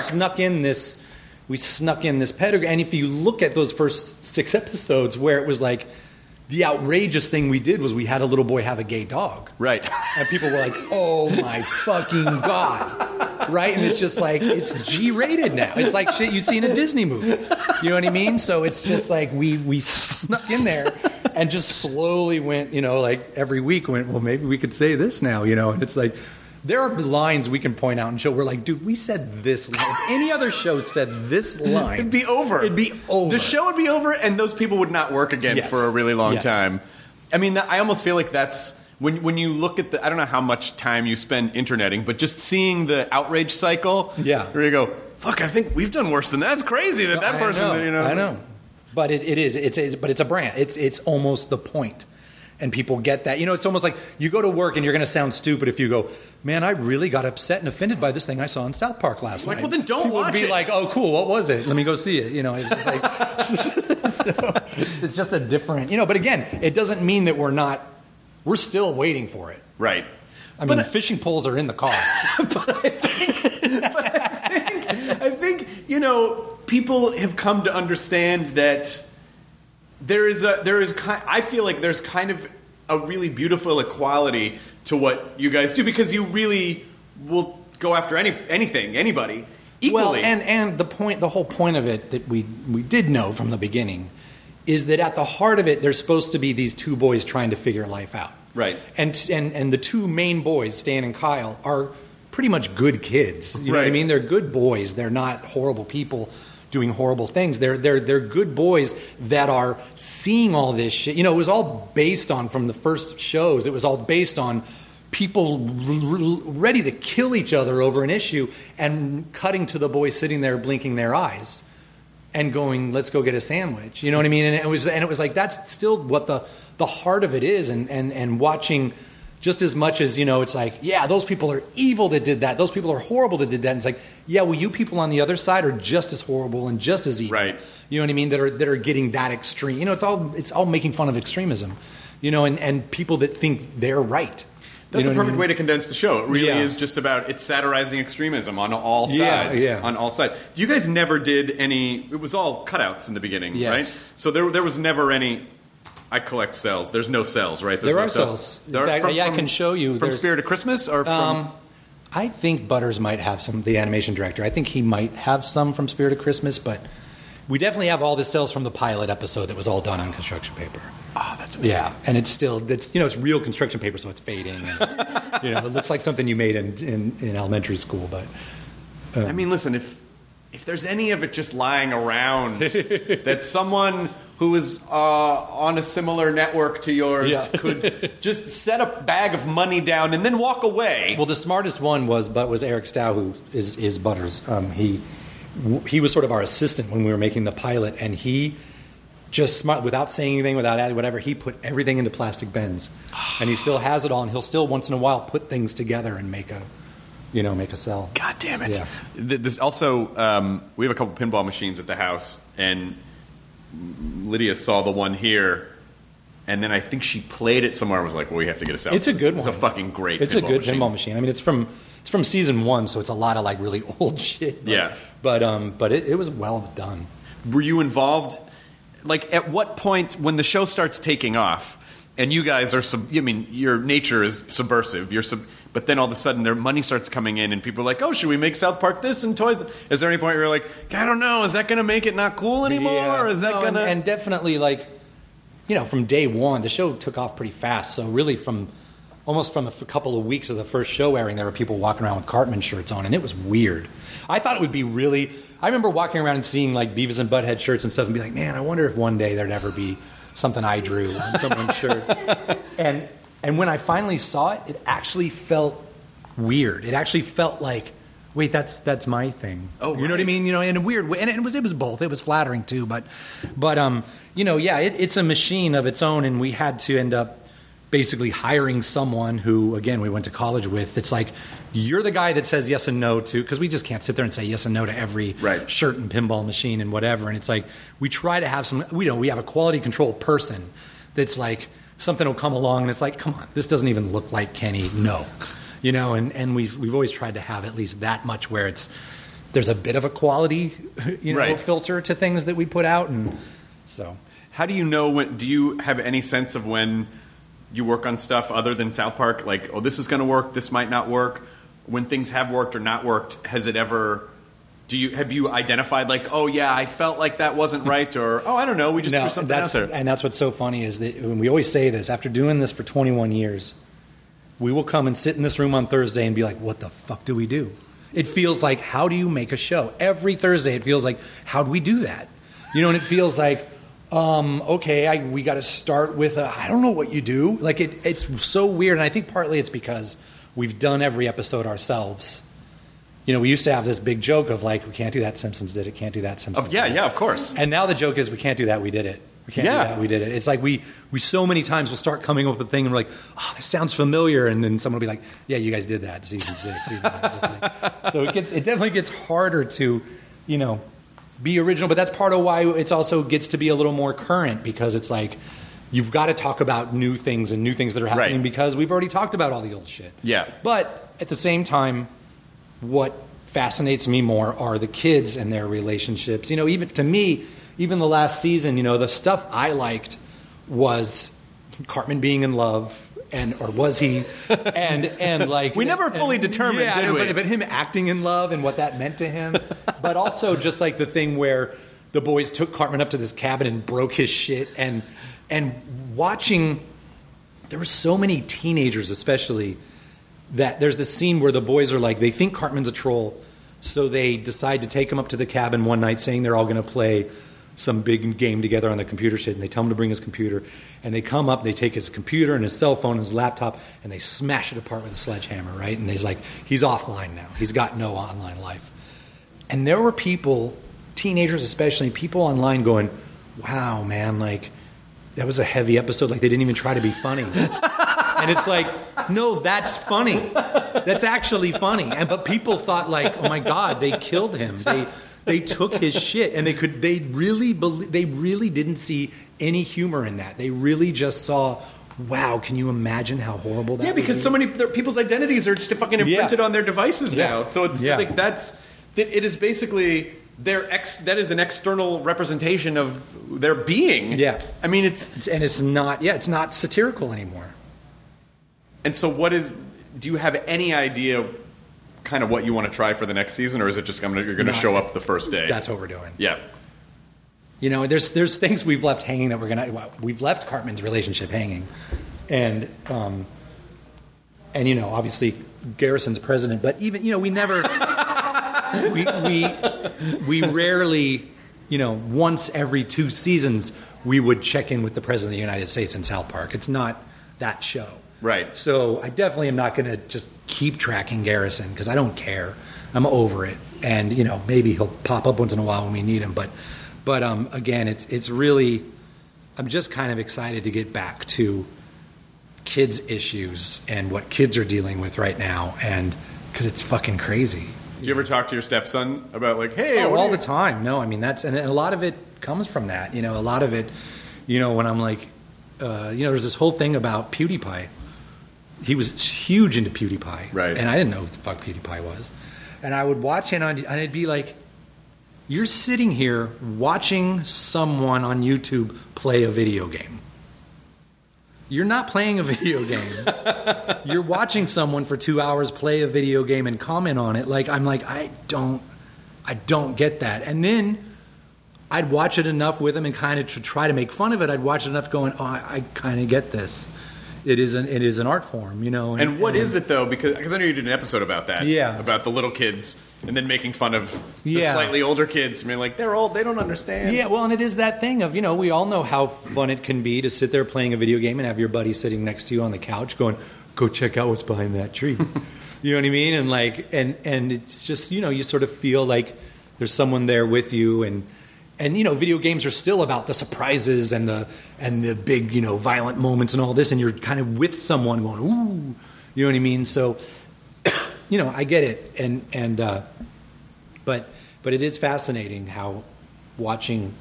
We snuck in this pedigree. And if you look at those first 6 episodes where it was like, the outrageous thing we did was we had a little boy have a gay dog. Right. And people were like, oh my fucking God. right? And it's just like, it's G-rated now. It's like shit you see in a Disney movie. You know what I mean? So it's just like we snuck in there and just slowly went, like every week went, well, maybe we could say this now, and it's like, there are lines we can point out and show. We're like, dude, we said this line. If any other show said this line, it'd be over. It'd be over. The show would be over, and those people would not work again for a really long time. I mean, I almost feel like that's when you look at I don't know how much time you spend interneting, but just seeing the outrage cycle. Yeah. Where you go, fuck, I think we've done worse than that. It's crazy that person. I know. But it's a brand. It's almost the point. And people get that. It's almost like you go to work and you're going to sound stupid if you go, man, I really got upset and offended by this thing I saw in South Park last night. Well, then don't people watch would be it. like, oh, cool, what was it? Let me go see it. It's just like, it's just a different, but again, it doesn't mean that we're still waiting for it. Right. I mean, fishing poles are in the car. But I think, people have come to understand that I feel like there's kind of a really beautiful equality to what you guys do, because you really will go after anything, anybody equally. Well, and the whole point of it that we did know from the beginning is that at the heart of it, there's supposed to be these two boys trying to figure life out. Right. And the two main boys, Stan and Kyle, are pretty much good kids. You know what I mean? They're good boys. They're not horrible people doing horrible things. They're good boys that are seeing all this shit. It was all based on, from the first shows, it was all based on people ready to kill each other over an issue, and cutting to the boys sitting there blinking their eyes and going, let's go get a sandwich. You know what I mean? And it was like, that's still what the heart of it is. And watching, just as much as, it's like, yeah, those people are evil that did that. Those people are horrible that did that. And it's like, yeah, well, you people on the other side are just as horrible and just as evil. Right. You know what I mean? That are getting that extreme. It's all making fun of extremism. And people that think they're right. That's a perfect way to condense the show. It really is just about, it's satirizing extremism on all sides. Yeah. On all sides. You guys never did any, it was all cutouts in the beginning, right? So there was never any, I collect cells. There's no cells, right? There are cells. In fact, I can show you. From Spirit of Christmas? Or from... I think Butters might have some, the animation director. I think he might have some from Spirit of Christmas, but we definitely have all the cells from the pilot episode that was all done on construction paper. Oh, that's amazing. Yeah, and it's real construction paper, so it's fading. And, it looks like something you made in elementary school. But I mean, listen, if there's any of it just lying around that someone who is on a similar network to yours could just set a bag of money down and then walk away. Well, the smartest one was Eric Stow, who is Butters. He was sort of our assistant when we were making the pilot, and he just smart, without saying anything, without adding whatever, he put everything into plastic bins, and he still has it all, and he'll still once in a while put things together and make a cell. God damn it! Yeah. This also, we have a couple pinball machines at the house, and Lydia saw the one here, and then I think she played it somewhere and was like, well, we have to get a cell. It's a good one. It's a fucking great It's pinball a good machine. pinball machine. I mean, it's from season 1, so it's a lot of like really old shit. But it was well done. Were you involved, like, at what point when the show starts taking off, and you guys are, your nature is subversive, but then all of a sudden their money starts coming in and people are like, oh, should we make South Park this and toys? Is there any point where you're like, I don't know, is that going to make it not cool anymore? Yeah. Or is that going to... And definitely, like, from day one, the show took off pretty fast. So really almost from a couple of weeks of the first show airing, there were people walking around with Cartman shirts on, and it was weird. I thought it would be really... I remember walking around and seeing, like, Beavis and Butthead shirts and stuff and be like, man, I wonder if one day there'd ever be something I drew on someone's shirt. And when I finally saw it, it actually felt weird. It actually felt like, wait, that's my thing. Oh, you know what I mean? In a weird way. And it was both. It was flattering too, but it's a machine of its own, and we had to end up basically hiring someone who, again, we went to college with. It's like, you're the guy that says yes and no to, because we just can't sit there and say yes and no to every shirt and pinball machine and whatever. And it's like, we try to have we have a quality control person that's like, something will come along and it's like, come on, this doesn't even look like Kenny. No. And we've always tried to have at least that much where there's a bit of a quality, filter to things that we put out. And so, how do you know do you have any sense of when you work on stuff other than South Park, like, oh, this is going to work, this might not work? when things have worked or not worked, has it ever? Have you identified like, oh yeah, I felt like that wasn't right, or oh I don't know, we just threw something out there. And that's what's so funny is that when we always say this, after doing this for 21 years, we will come and sit in this room on Thursday and be like, what the fuck do we do? It feels like, how do you make a show? Every Thursday it feels like, how do we do that? And it feels like, okay, we got to start with I don't know what you do. Like it's so weird, and I think partly it's because we've done every episode ourselves. We used to have this big joke of like, we can't do that, Simpsons did it, can't do that, Simpsons did it. Yeah, of course. And now the joke is, we can't do that, we did it. We can't do that, we did it. It's like we so many times will start coming up with a thing and we're like, oh, this sounds familiar, and then someone will be like, yeah, you guys did that, season 6. So it definitely gets harder to, be original, but that's part of why it's also gets to be a little more current, because it's like, you've got to talk about new things that are happening, because we've already talked about all the old shit. Yeah. But at the same time, what fascinates me more are the kids and their relationships. Even to me, even the last season, the stuff I liked was Cartman being in love, or was he? And like we never fully determined, did we? But him acting in love and what that meant to him. But also just like the thing where the boys took Cartman up to this cabin and broke his shit, and watching, there were so many teenagers, especially, that there's this scene where the boys are like, they think Cartman's a troll, so they decide to take him up to the cabin one night, saying they're all going to play some big game together on the computer shit, and they tell him to bring his computer, and they come up, they take his computer and his cell phone and his laptop, and they smash it apart with a sledgehammer, right? And he's like, he's offline now. He's got no online life. And there were people, teenagers especially, people online going, wow, man, like, that was a heavy episode. Like, they didn't even try to be funny. And it's like, no, that's funny. That's actually funny. But people thought like, oh my God, they killed him. They took his shit, and they really didn't see any humor in that. They really just saw, wow, can you imagine how horrible that? Yeah, because so many people's identities are just fucking imprinted on their devices now. So it's like it is basically that is an external representation of their being. Yeah, I mean it's not satirical anymore. And so do you have any idea kind of what you want to try for the next season, or is it just you're going to show up the first day? That's what we're doing. Yeah. There's things we've left hanging that we've left Cartman's relationship hanging. And obviously Garrison's president, but even, we never, we rarely, once every 2 seasons, we would check in with the president of the United States in South Park. It's not that show. Right. So I definitely am not going to just keep tracking Garrison, because I don't care. I'm over it. And, maybe he'll pop up once in a while when we need him. But again, it's really, I'm just kind of excited to get back to kids' issues and what kids are dealing with right now, and because it's fucking crazy. Do you ever talk to your stepson about like, hey, all the time? No, I mean, and a lot of it comes from that. A lot of it, when I'm like, there's this whole thing about PewDiePie. He was huge into PewDiePie. Right. And I didn't know what the fuck PewDiePie was. And I would watch it, and I'd be like, you're sitting here watching someone on YouTube play a video game. You're not playing a video game. You're watching someone for 2 hours play a video game and comment on it. Like, I'm like, I don't get that. And then I'd watch it enough with him and kind of try to make fun of it. I'd watch it enough going, oh, I kind of get this. It is an art form, And what is it though? Because I know you did an episode about that. Yeah. About the little kids and then making fun of the slightly older kids. I mean, like they don't understand. Yeah, well, and it is that thing of, we all know how fun it can be to sit there playing a video game and have your buddy sitting next to you on the couch going, go check out what's behind that tree. You know what I mean? And like, and it's just, you sort of feel like there's someone there with you, and video games are still about the surprises and the big, violent moments and all this, and you're kind of with someone going, ooh, you know what I mean? So, I get it, but it is fascinating how watching,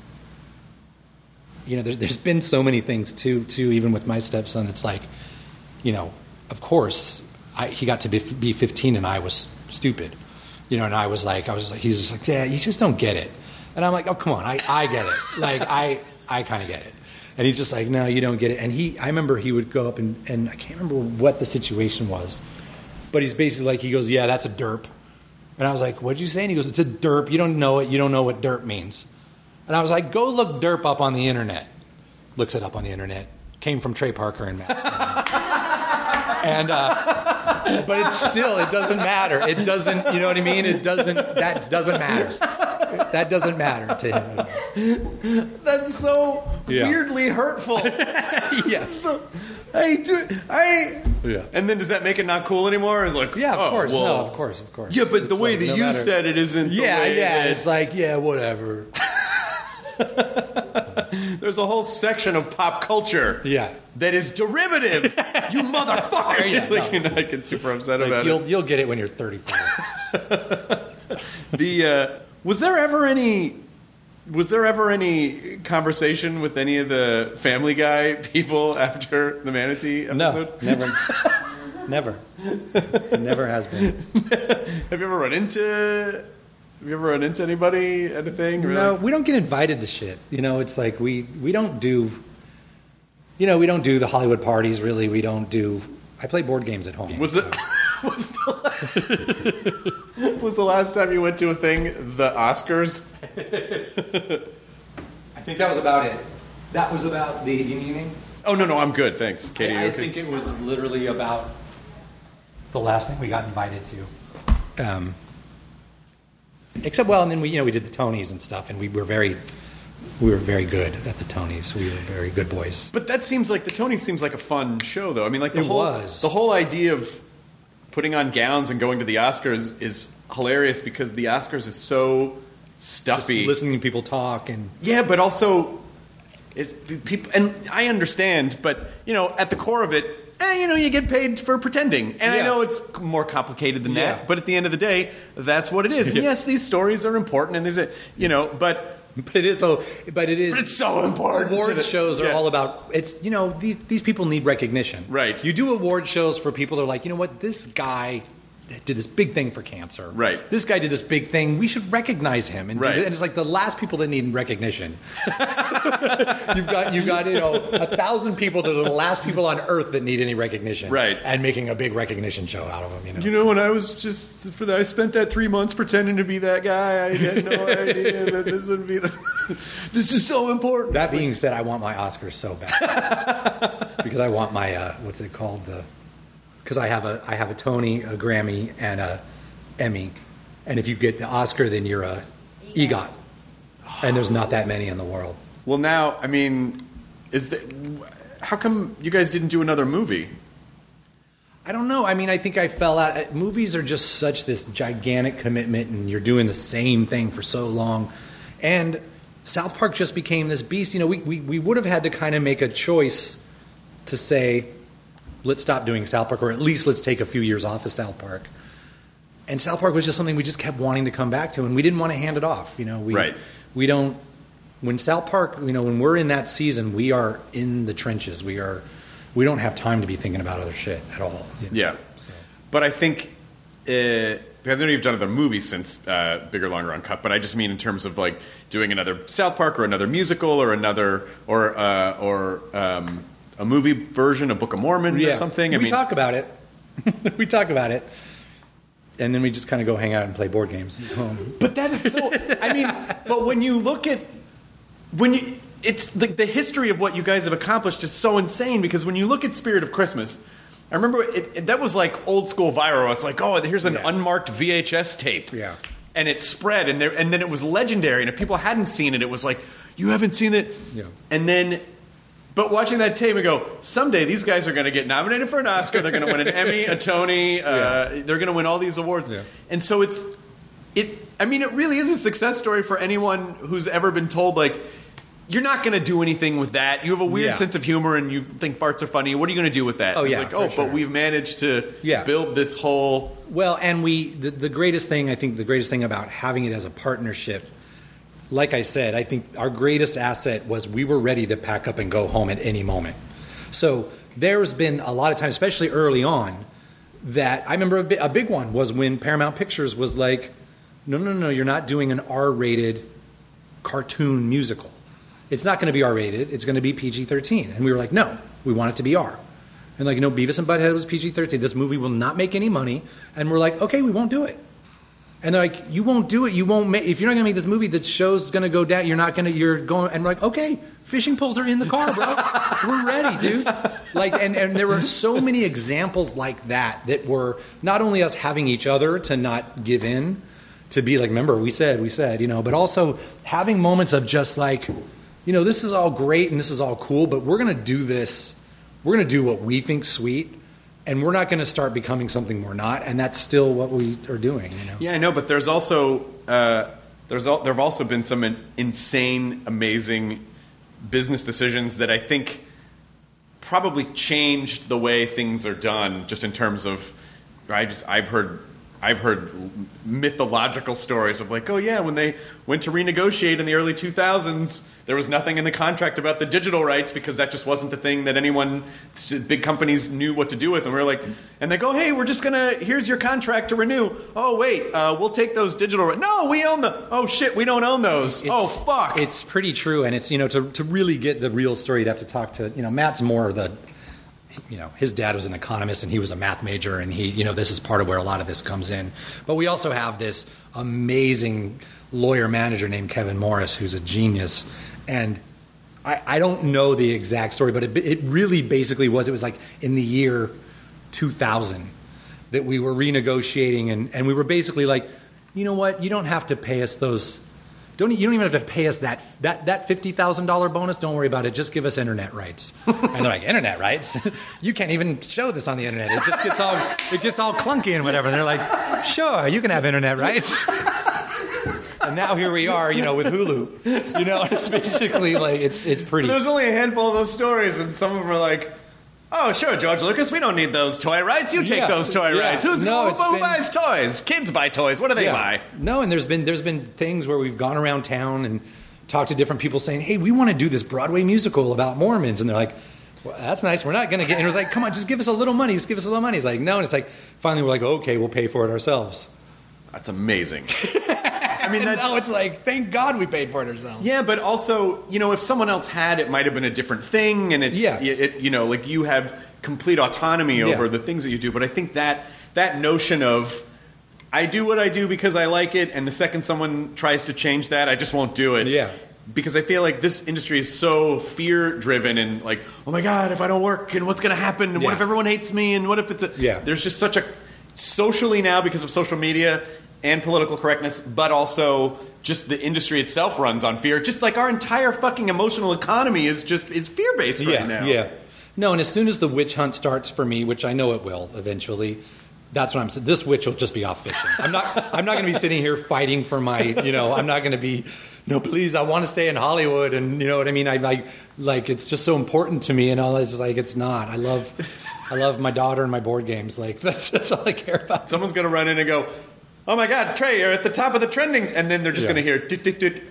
there's been so many things too, even with my stepson. It's like, of course, he got to be 15 and I was stupid, and I was like, he's just like, yeah, you just don't get it. And I'm like, oh, come on, I get it. Like, I kind of get it. And he's just like, no, you don't get it. And I remember he would go up and I can't remember what the situation was, But he's basically like, he goes, yeah, that's a derp. And I was like, what'd you say? And he goes, it's a derp. You don't know it. You don't know what derp means. And I was like, go look derp up on the internet. Looks it up on the internet. Came from Trey Parker and Matt Stone. And, but it's still, it doesn't matter. It doesn't, you know what I mean? That doesn't matter. That doesn't matter to him. That's so weirdly hurtful. Yes. So, Yeah. And then does that make it not cool anymore? It's like, Yeah, of course. well, No, of course. Yeah, but the It's way like, that no you matter- said it isn't the way that... It's like, yeah, whatever. There's a whole section of pop culture that is derivative. You motherfucker! Yeah, like, no. I get super upset Like, about it. you'll get it when you're 34. Was there ever any conversation with any of the Family Guy people after the Manatee episode? No, never. It never has been. Have you ever run into anybody at a thing? Really? No, we don't get invited to shit. It's like we don't do. We don't do the Hollywood parties. Really, we don't do. I play board games at home. Was the last time you went to a thing the Oscars? I think that was about it. That was about the evening. Oh no, I'm good, thanks, Katie. I okay? think it was literally about the last thing we got invited to. Except, and then we did the Tonys and stuff, and we were very good at the Tonys. We were very good boys. But that seems like the Tonys seems like a fun show, though. I mean, like the was. whole idea of putting on gowns and going to the Oscars is hilarious because the Oscars is so stuffy. Just listening to people talk and but also it's people, and I understand, but at the core of it. You get paid for pretending. And I know it's more complicated than that, but at the end of the day, that's what it is. And yes, these stories are important, and there's but it is so important. Awards shows are all about, these people need recognition. Right. You do award shows for people that are like, you know what, this guy did this big thing for cancer. Right. This guy did this big thing. We should recognize him. And, right. And it's like the last people that need recognition. You've got 1,000 people that are the last people on earth that need any recognition. Right. And making a big recognition show out of them. When I was I spent that 3 months pretending to be that guy. I had no idea that this would be this is so important. That being said, I want my Oscars so bad. Because I want my, what's it called? Because I have a Tony, a Grammy, and a Emmy, and if you get the Oscar, then you're a EGOT, and there's not that many in the world. Well, now, I mean, how come you guys didn't do another movie? I don't know. I mean, I think I fell out. Movies are just such this gigantic commitment, and you're doing the same thing for so long, and South Park just became this beast. We would have had to kind of make a choice to say, let's stop doing South Park, or at least let's take a few years off of South Park. And South Park was just something we just kept wanting to come back to, and we didn't want to hand it off. We don't. When South Park, when we're in that season, we are in the trenches. We don't have time to be thinking about other shit at all. Yeah. So. But I think because I know you've done other movies since Bigger, Longer, Uncut, but I just mean in terms of like doing another South Park or another musical or another or a movie version of Book of Mormon or something. We talk about it. We talk about it. And then we just kind of go hang out and play board games at home. But that is so... I mean, but when you look at... It's the history of what you guys have accomplished is so insane because when you look at Spirit of Christmas... I remember that was like old school viral. It's like, here's an unmarked VHS tape. Yeah. And it spread, and then it was legendary. And if people hadn't seen it, it was like, you haven't seen it? Yeah. And then... But watching that tape and go, someday these guys are going to get nominated for an Oscar. They're going to win an Emmy, a Tony. They're going to win all these awards. Yeah. And so it really is a success story for anyone who's ever been told, like, you're not going to do anything with that. You have a weird sense of humor and you think farts are funny. What are you going to do with that? Oh, yeah. But we've managed to build this whole... Well, and the greatest thing about having it as a partnership, like I said, I think our greatest asset was we were ready to pack up and go home at any moment. So there's been a lot of times, especially early on, that I remember a big one was when Paramount Pictures was like, no, you're not doing an R-rated cartoon musical. It's not going to be R-rated. It's going to be PG-13. And we were like, no, we want it to be R. And and like, Beavis and Butthead was PG-13. This movie will not make any money, and we're like, okay, we won't do it. And they're like, you won't do it. You won't make. If you're not going to make this movie, the show's going to go down. You're not going to. You're going. And we're like, okay, fishing poles are in the car, bro. We're ready, dude. Like, and there were so many examples like that were not only us having each other to not give in, to be like, remember, we said, but also having moments of just like, this is all great and this is all cool, but we're going to do this. We're going to do what we think's sweet. And we're not going to start becoming something we're not, and that's still what we are doing. Yeah, I know, but there's also there have also been some insane, amazing business decisions that I think probably changed the way things are done. Just in terms of, I've heard mythological stories of like, oh yeah, when they went to renegotiate in the early 2000s. There was nothing in the contract about the digital rights because that just wasn't the thing that big companies knew what to do with. And we were like, and they go, hey, we're just here's your contract to renew. Oh, wait, we'll take those digital rights. No, we own them. Oh, shit, we don't own those. Fuck. It's pretty true. And it's, to really get the real story, you'd have to talk to, Matt's more his dad was an economist and he was a math major, and this is part of where a lot of this comes in. But we also have this amazing lawyer manager named Kevin Morris, who's a genius. And I don't know the exact story, but it really basically was, it was like in the year 2000 that we were renegotiating, and we were basically like, you know what, you don't have to pay us those, you don't even have to pay us that $50,000 bonus, don't worry about it, just give us internet rights. And they're like, internet rights? You can't even show this on the internet, it just gets all clunky and whatever. And they're like, sure, you can have internet rights. And now here we are, with Hulu. It's basically like, it's pretty. There's only a handful of those stories, and some of them are like, oh, sure, George Lucas, we don't need those toy rights. You take those toy rights. Who buys toys? Kids buy toys. What do they buy? No, and there's been things where we've gone around town and talked to different people saying, hey, we want to do this Broadway musical about Mormons. And they're like, well, that's nice. We're not going to get... And it was like, come on, just give us a little money. He's like, no. And it's like, finally we're like, okay, we'll pay for it ourselves. That's amazing. Now it's like, thank God we paid for it ourselves. Yeah, but also, if someone else had, it might have been a different thing, and like you have complete autonomy over the things that you do. But I think that notion of, I do what I do because I like it, and the second someone tries to change that, I just won't do it. Yeah. Because I feel like this industry is so fear-driven and like, oh my God, if I don't work, and what's going to happen, and what if everyone hates me, and what if it's there's just such a, socially now because of social media and political correctness, but also just the industry itself runs on fear. Just like our entire fucking emotional economy is fear-based right now. Yeah. No, and as soon as the witch hunt starts for me, which I know it will eventually, that's what I'm saying. This witch will just be off fishing. I'm not going to be sitting here fighting for my, I'm not going to be, no, please, I want to stay in Hollywood, and you know what I mean? I like it's just so important to me, and all. It's like, it's not. I love my daughter and my board games. Like that's all I care about. Someone's going to run in and go, oh my God, Trey, you're at the top of the trending, and then they're just going to hear tick tick tick.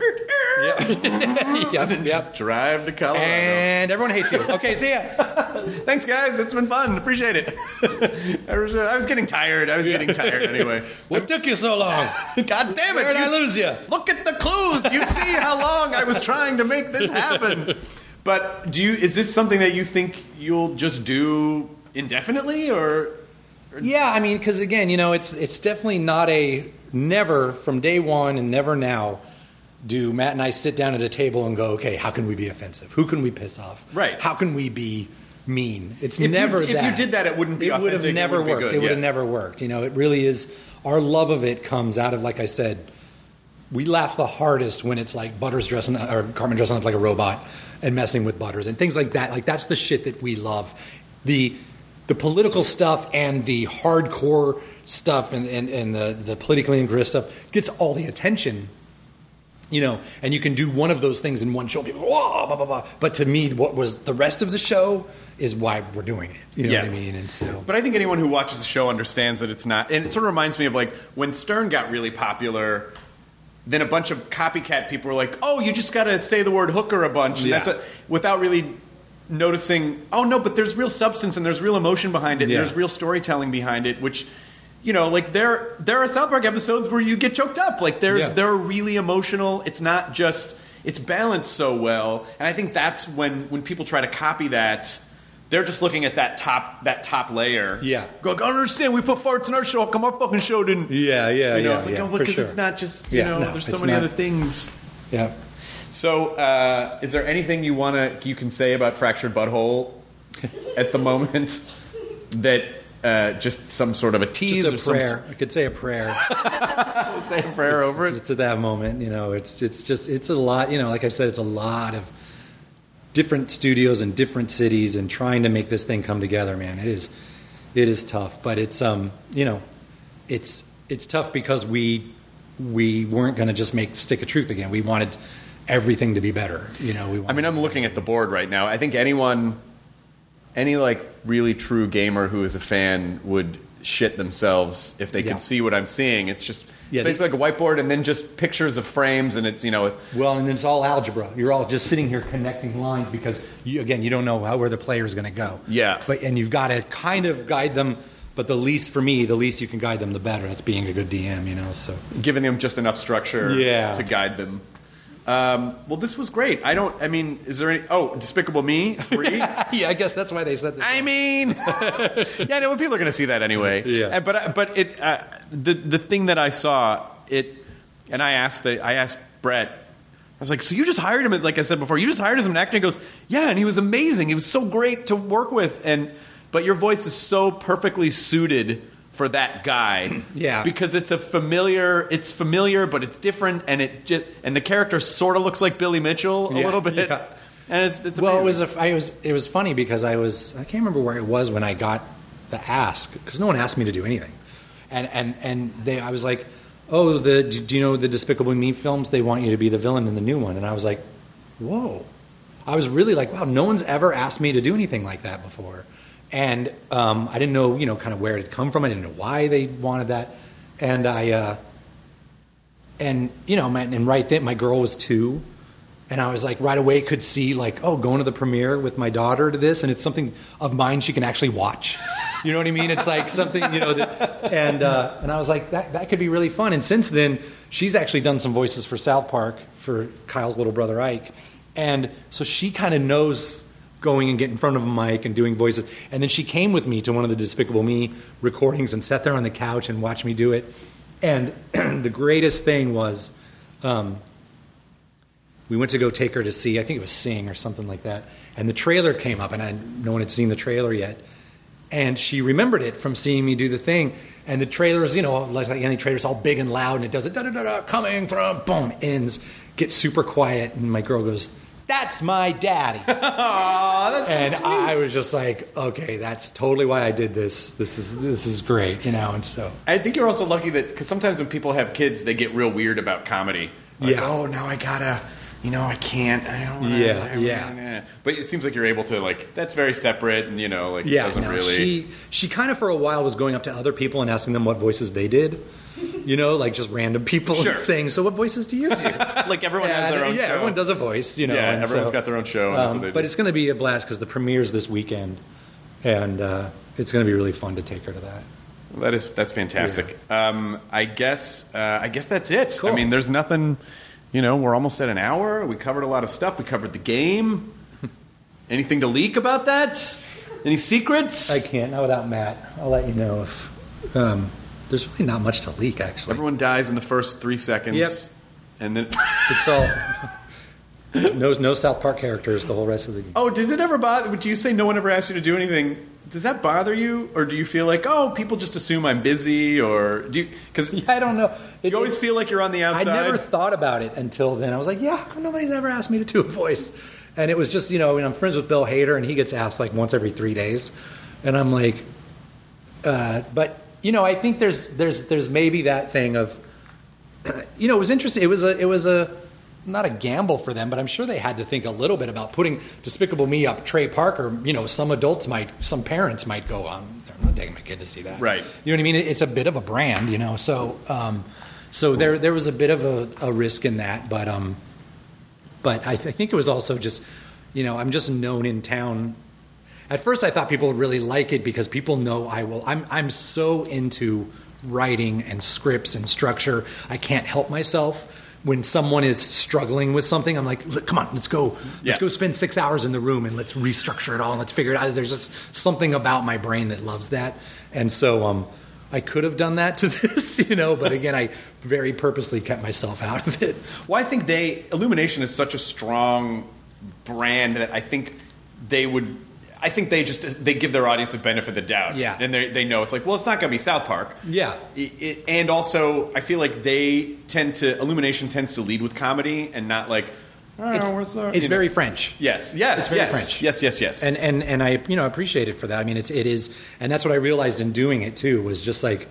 Just drive to Colorado. And everyone hates you. Okay, see ya. Thanks, guys. It's been fun. Appreciate it. I was getting tired. Anyway. What took you so long? God damn it. Where did I lose you? Look at the clues. You see how long I was trying to make this happen. But is this something that you think you'll just do indefinitely, or? Yeah, I mean, because again, it's definitely not never from day one and never now do Matt and I sit down at a table and go, okay, how can we be offensive? Who can we piss off? Right. How can we be mean? It's if never that. If you did that, it wouldn't be authentic. It would have never worked. It would have never worked. It really is. Our love of it comes out of, like I said, we laugh the hardest when it's like Butters dressing or Cartman dressing up like a robot and messing with Butters and things like that. Like that's the shit that we love. The political stuff and the hardcore stuff and the politically incorrect stuff gets all the attention, and you can do one of those things in one show. People go, whoa, blah, blah, blah. But to me, what was the rest of the show is why we're doing it. You know what I mean? And so, but I think anyone who watches the show understands that it's not. And it sort of reminds me of like when Stern got really popular. Then a bunch of copycat people were like, "Oh, you just got to say the word hooker a bunch," and without really noticing. Oh no, but there's real substance and there's real emotion behind it. And there's real storytelling behind it, which. Like there are South Park episodes where you get choked up. Like they're really emotional. It's not just it's balanced so well, and I think that's when people try to copy that, they're just looking at that top layer. Yeah. Go, I don't understand. We put farts in our show. How come our fucking show didn't? Yeah. You know, it's like, for because sure. it's not just, Yeah, no, there's so it's many not. other things. Yeah. So, is there anything you can say about Fractured Butthole at the moment that just some sort of a tease Just a prayer. I could say a prayer. say a prayer over it? To that moment, it's a lot. Like I said, it's a lot of different studios and different cities, and trying to make this thing come together. Man, it is tough, but it's it's tough because we weren't going to just make Stick of Truth again. We wanted everything to be better. I'm looking at the board right now. I think any like really true gamer who is a fan would shit themselves if they could see what I'm seeing. It's just basically like a whiteboard and then just pictures of frames, and it's well, and it's all algebra. You're all just sitting here connecting lines because you don't know where the player is going to go. Yeah, and you've got to kind of guide them. But the least you can guide them, the better. That's being a good DM, So giving them just enough structure to guide them. Well, this was great. Is there any... Oh, Despicable Me 3? Yeah, I guess that's why they said this. Yeah, I know people are going to see that anyway. Yeah. But it, the thing that I saw, and I asked Brett, I was like, so you just hired him, like I said before, you just hired him as an actor? He goes, yeah, and he was amazing. He was so great to work with. But your voice is so perfectly suited for that guy. Yeah. Because it's familiar, but it's different, and and the character sort of looks like Billy Mitchell a little bit. Yeah. And it's well, amazing. it was funny because I can't remember where it was when I got the ask, because no one asked me to do anything. I was like, oh, do you know the Despicable Me films? They want you to be the villain in the new one. And I was like, whoa. I was really like, wow, no one's ever asked me to do anything like that before. And I didn't know, kind of where it had come from. I didn't know why they wanted that. And and right then, my girl was 2. And I was like, right away could see like, oh, going to the premiere with my daughter to this. And it's something of mine she can actually watch. You know what I mean? It's like something, and I was like, that could be really fun. And since then, she's actually done some voices for South Park for Kyle's little brother, Ike. And so she kind of knows going and getting in front of a mic and doing voices. And then she came with me to one of the Despicable Me recordings and sat there on the couch and watched me do it. And the greatest thing was we went to go take her to see, I think it was Sing or something like that. And the trailer came up, and no one had seen the trailer yet. And she remembered it from seeing me do the thing. And the trailer's, like any trailer's all big and loud, and it does it, da-da-da-da, coming from, boom, ends, gets super quiet. And my girl goes, that's my daddy. Aww, that's and so sweet. I was just like, okay, that's totally why I did this. This is great, And so I think you're also lucky that, because sometimes when people have kids, they get real weird about comedy. Like, oh, now I gotta, I can't. I don't wanna, yeah. But it seems like you're able to, like, that's very separate, and it doesn't really. She kind of for a while was going up to other people and asking them what voices they did. Like just random people saying, so what voices do you do? Like everyone has their own show. Yeah, everyone does a voice, Yeah, everyone's got their own show. And that's what they do. But it's going to be a blast because the premiere's this weekend, and it's going to be really fun to take her to that. Well, that's fantastic. Yeah. I guess that's it. Cool. There's nothing, we're almost at an hour. We covered a lot of stuff. We covered the game. Anything to leak about that? Any secrets? I can't, not without Matt. I'll let you know if... there's really not much to leak, actually. Everyone dies in the first 3 seconds. Yep. And then... It's all... No South Park characters the whole rest of the game. Oh, does it ever bother... Would you say no one ever asked you to do anything? Does that bother you? Or do you feel like, people just assume I'm busy? Or do you... Because I don't know. Do you always feel like you're on the outside? I never thought about it until then. I was like, how come nobody's ever asked me to do a voice? And it was just, I'm friends with Bill Hader, and he gets asked like once every 3 days. And I'm like... But... I think there's maybe that thing of, it was interesting. It was a not a gamble for them, but I'm sure they had to think a little bit about putting Despicable Me up Trey Parker. Some parents might go on. I'm not taking my kid to see that. Right. You know what I mean? It's a bit of a brand, So there was a bit of a risk in that, but I think it was also just, I'm just known in town. At first, I thought people would really like it because people know I will. I'm so into writing and scripts and structure. I can't help myself when someone is struggling with something, I'm like, come on, let's go spend 6 hours in the room and let's restructure it all and let's figure it out. There's just something about my brain that loves that. And so I could have done that to this, but again, I very purposely kept myself out of it. Well, I think Illumination is such a strong brand that I think they give their audience a benefit of the doubt. Yeah. And they know it's like, well, it's not going to be South Park. Yeah. And also, I feel like Illumination tends to lead with comedy and not like, it's very French. Yes. It's very French. Yes. And I appreciate it for that. I mean, it is, and that's what I realized in doing it too, was just like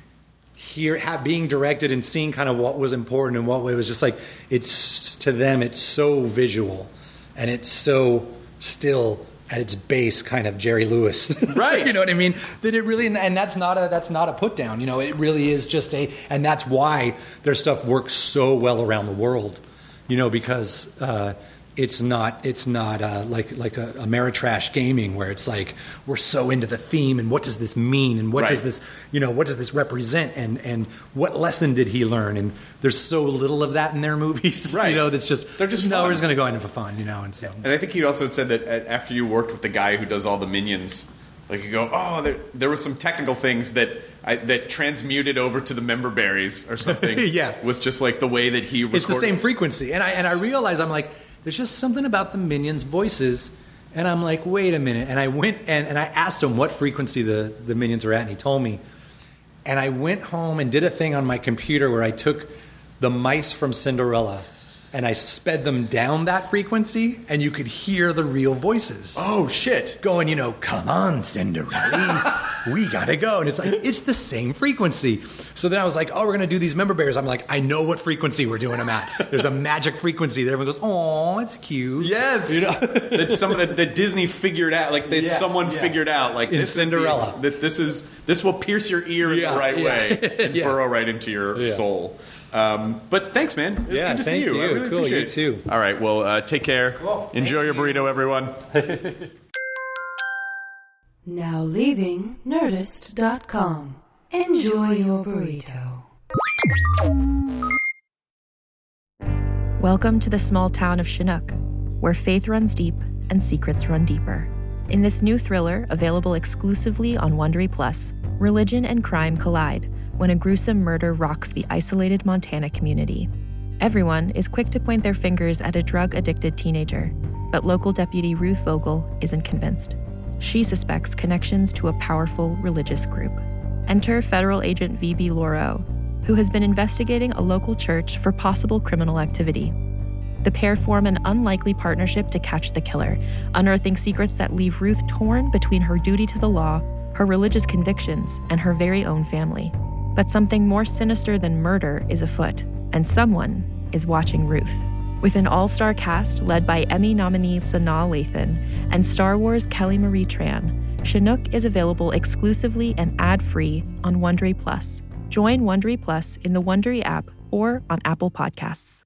being directed and seeing kind of what was important and what it was just like, it's to them, it's so visual and it's so still at its base kind of Jerry Lewis. Right. You know what I mean? That it really, and that's not a put down, it really is just and that's why their stuff works so well around the world. Because it's not like a Ameritrash gaming where it's like we're so into the theme and what does this mean and what does this what does this represent and what lesson did he learn, and there's so little of that in their movies. Right. That's just they're just we're just going to go in for fun. And so. And I think he also said that after you worked with the guy who does all the Minions. Like you go, there were some technical things that transmuted over to the member berries or something. Yeah, with just like the way that he recorded. It's the same frequency, and I realized I'm like, there's just something about the Minions' voices, and I'm like, wait a minute, and I went and I asked him what frequency the Minions are at, and he told me, and I went home and did a thing on my computer where I took the mice from Cinderella. And I sped them down that frequency, and you could hear the real voices. Oh, shit. Going, come on, Cinderella, we gotta go. And it's like, it's the same frequency. So then I was like, we're gonna do these member bears. I'm like, I know what frequency we're doing them at. There's a magic frequency that everyone goes, oh, it's cute. Yes. That Disney figured out, like someone figured out, like this Cinderella. This will pierce your ear in the right way and burrow right into your soul. But thanks, man. It was good to see you. I really appreciate it. You too. All right. Well, take care. Cool. Enjoy your burrito, everyone. Now leaving Nerdist.com. Enjoy your burrito. Welcome to the small town of Chinook, where faith runs deep and secrets run deeper. In this new thriller, available exclusively on Wondery Plus, religion and crime collide when a gruesome murder rocks the isolated Montana community. Everyone is quick to point their fingers at a drug-addicted teenager, but local deputy Ruth Vogel isn't convinced. She suspects connections to a powerful religious group. Enter federal agent V.B. Lauro, who has been investigating a local church for possible criminal activity. The pair form an unlikely partnership to catch the killer, unearthing secrets that leave Ruth torn between her duty to the law, her religious convictions, and her very own family. But something more sinister than murder is afoot, and someone is watching Ruth. With an all-star cast led by Emmy nominee Sanaa Lathan and Star Wars Kelly Marie Tran, Chinook is available exclusively and ad-free on Wondery Plus. Join Wondery Plus in the Wondery app or on Apple Podcasts.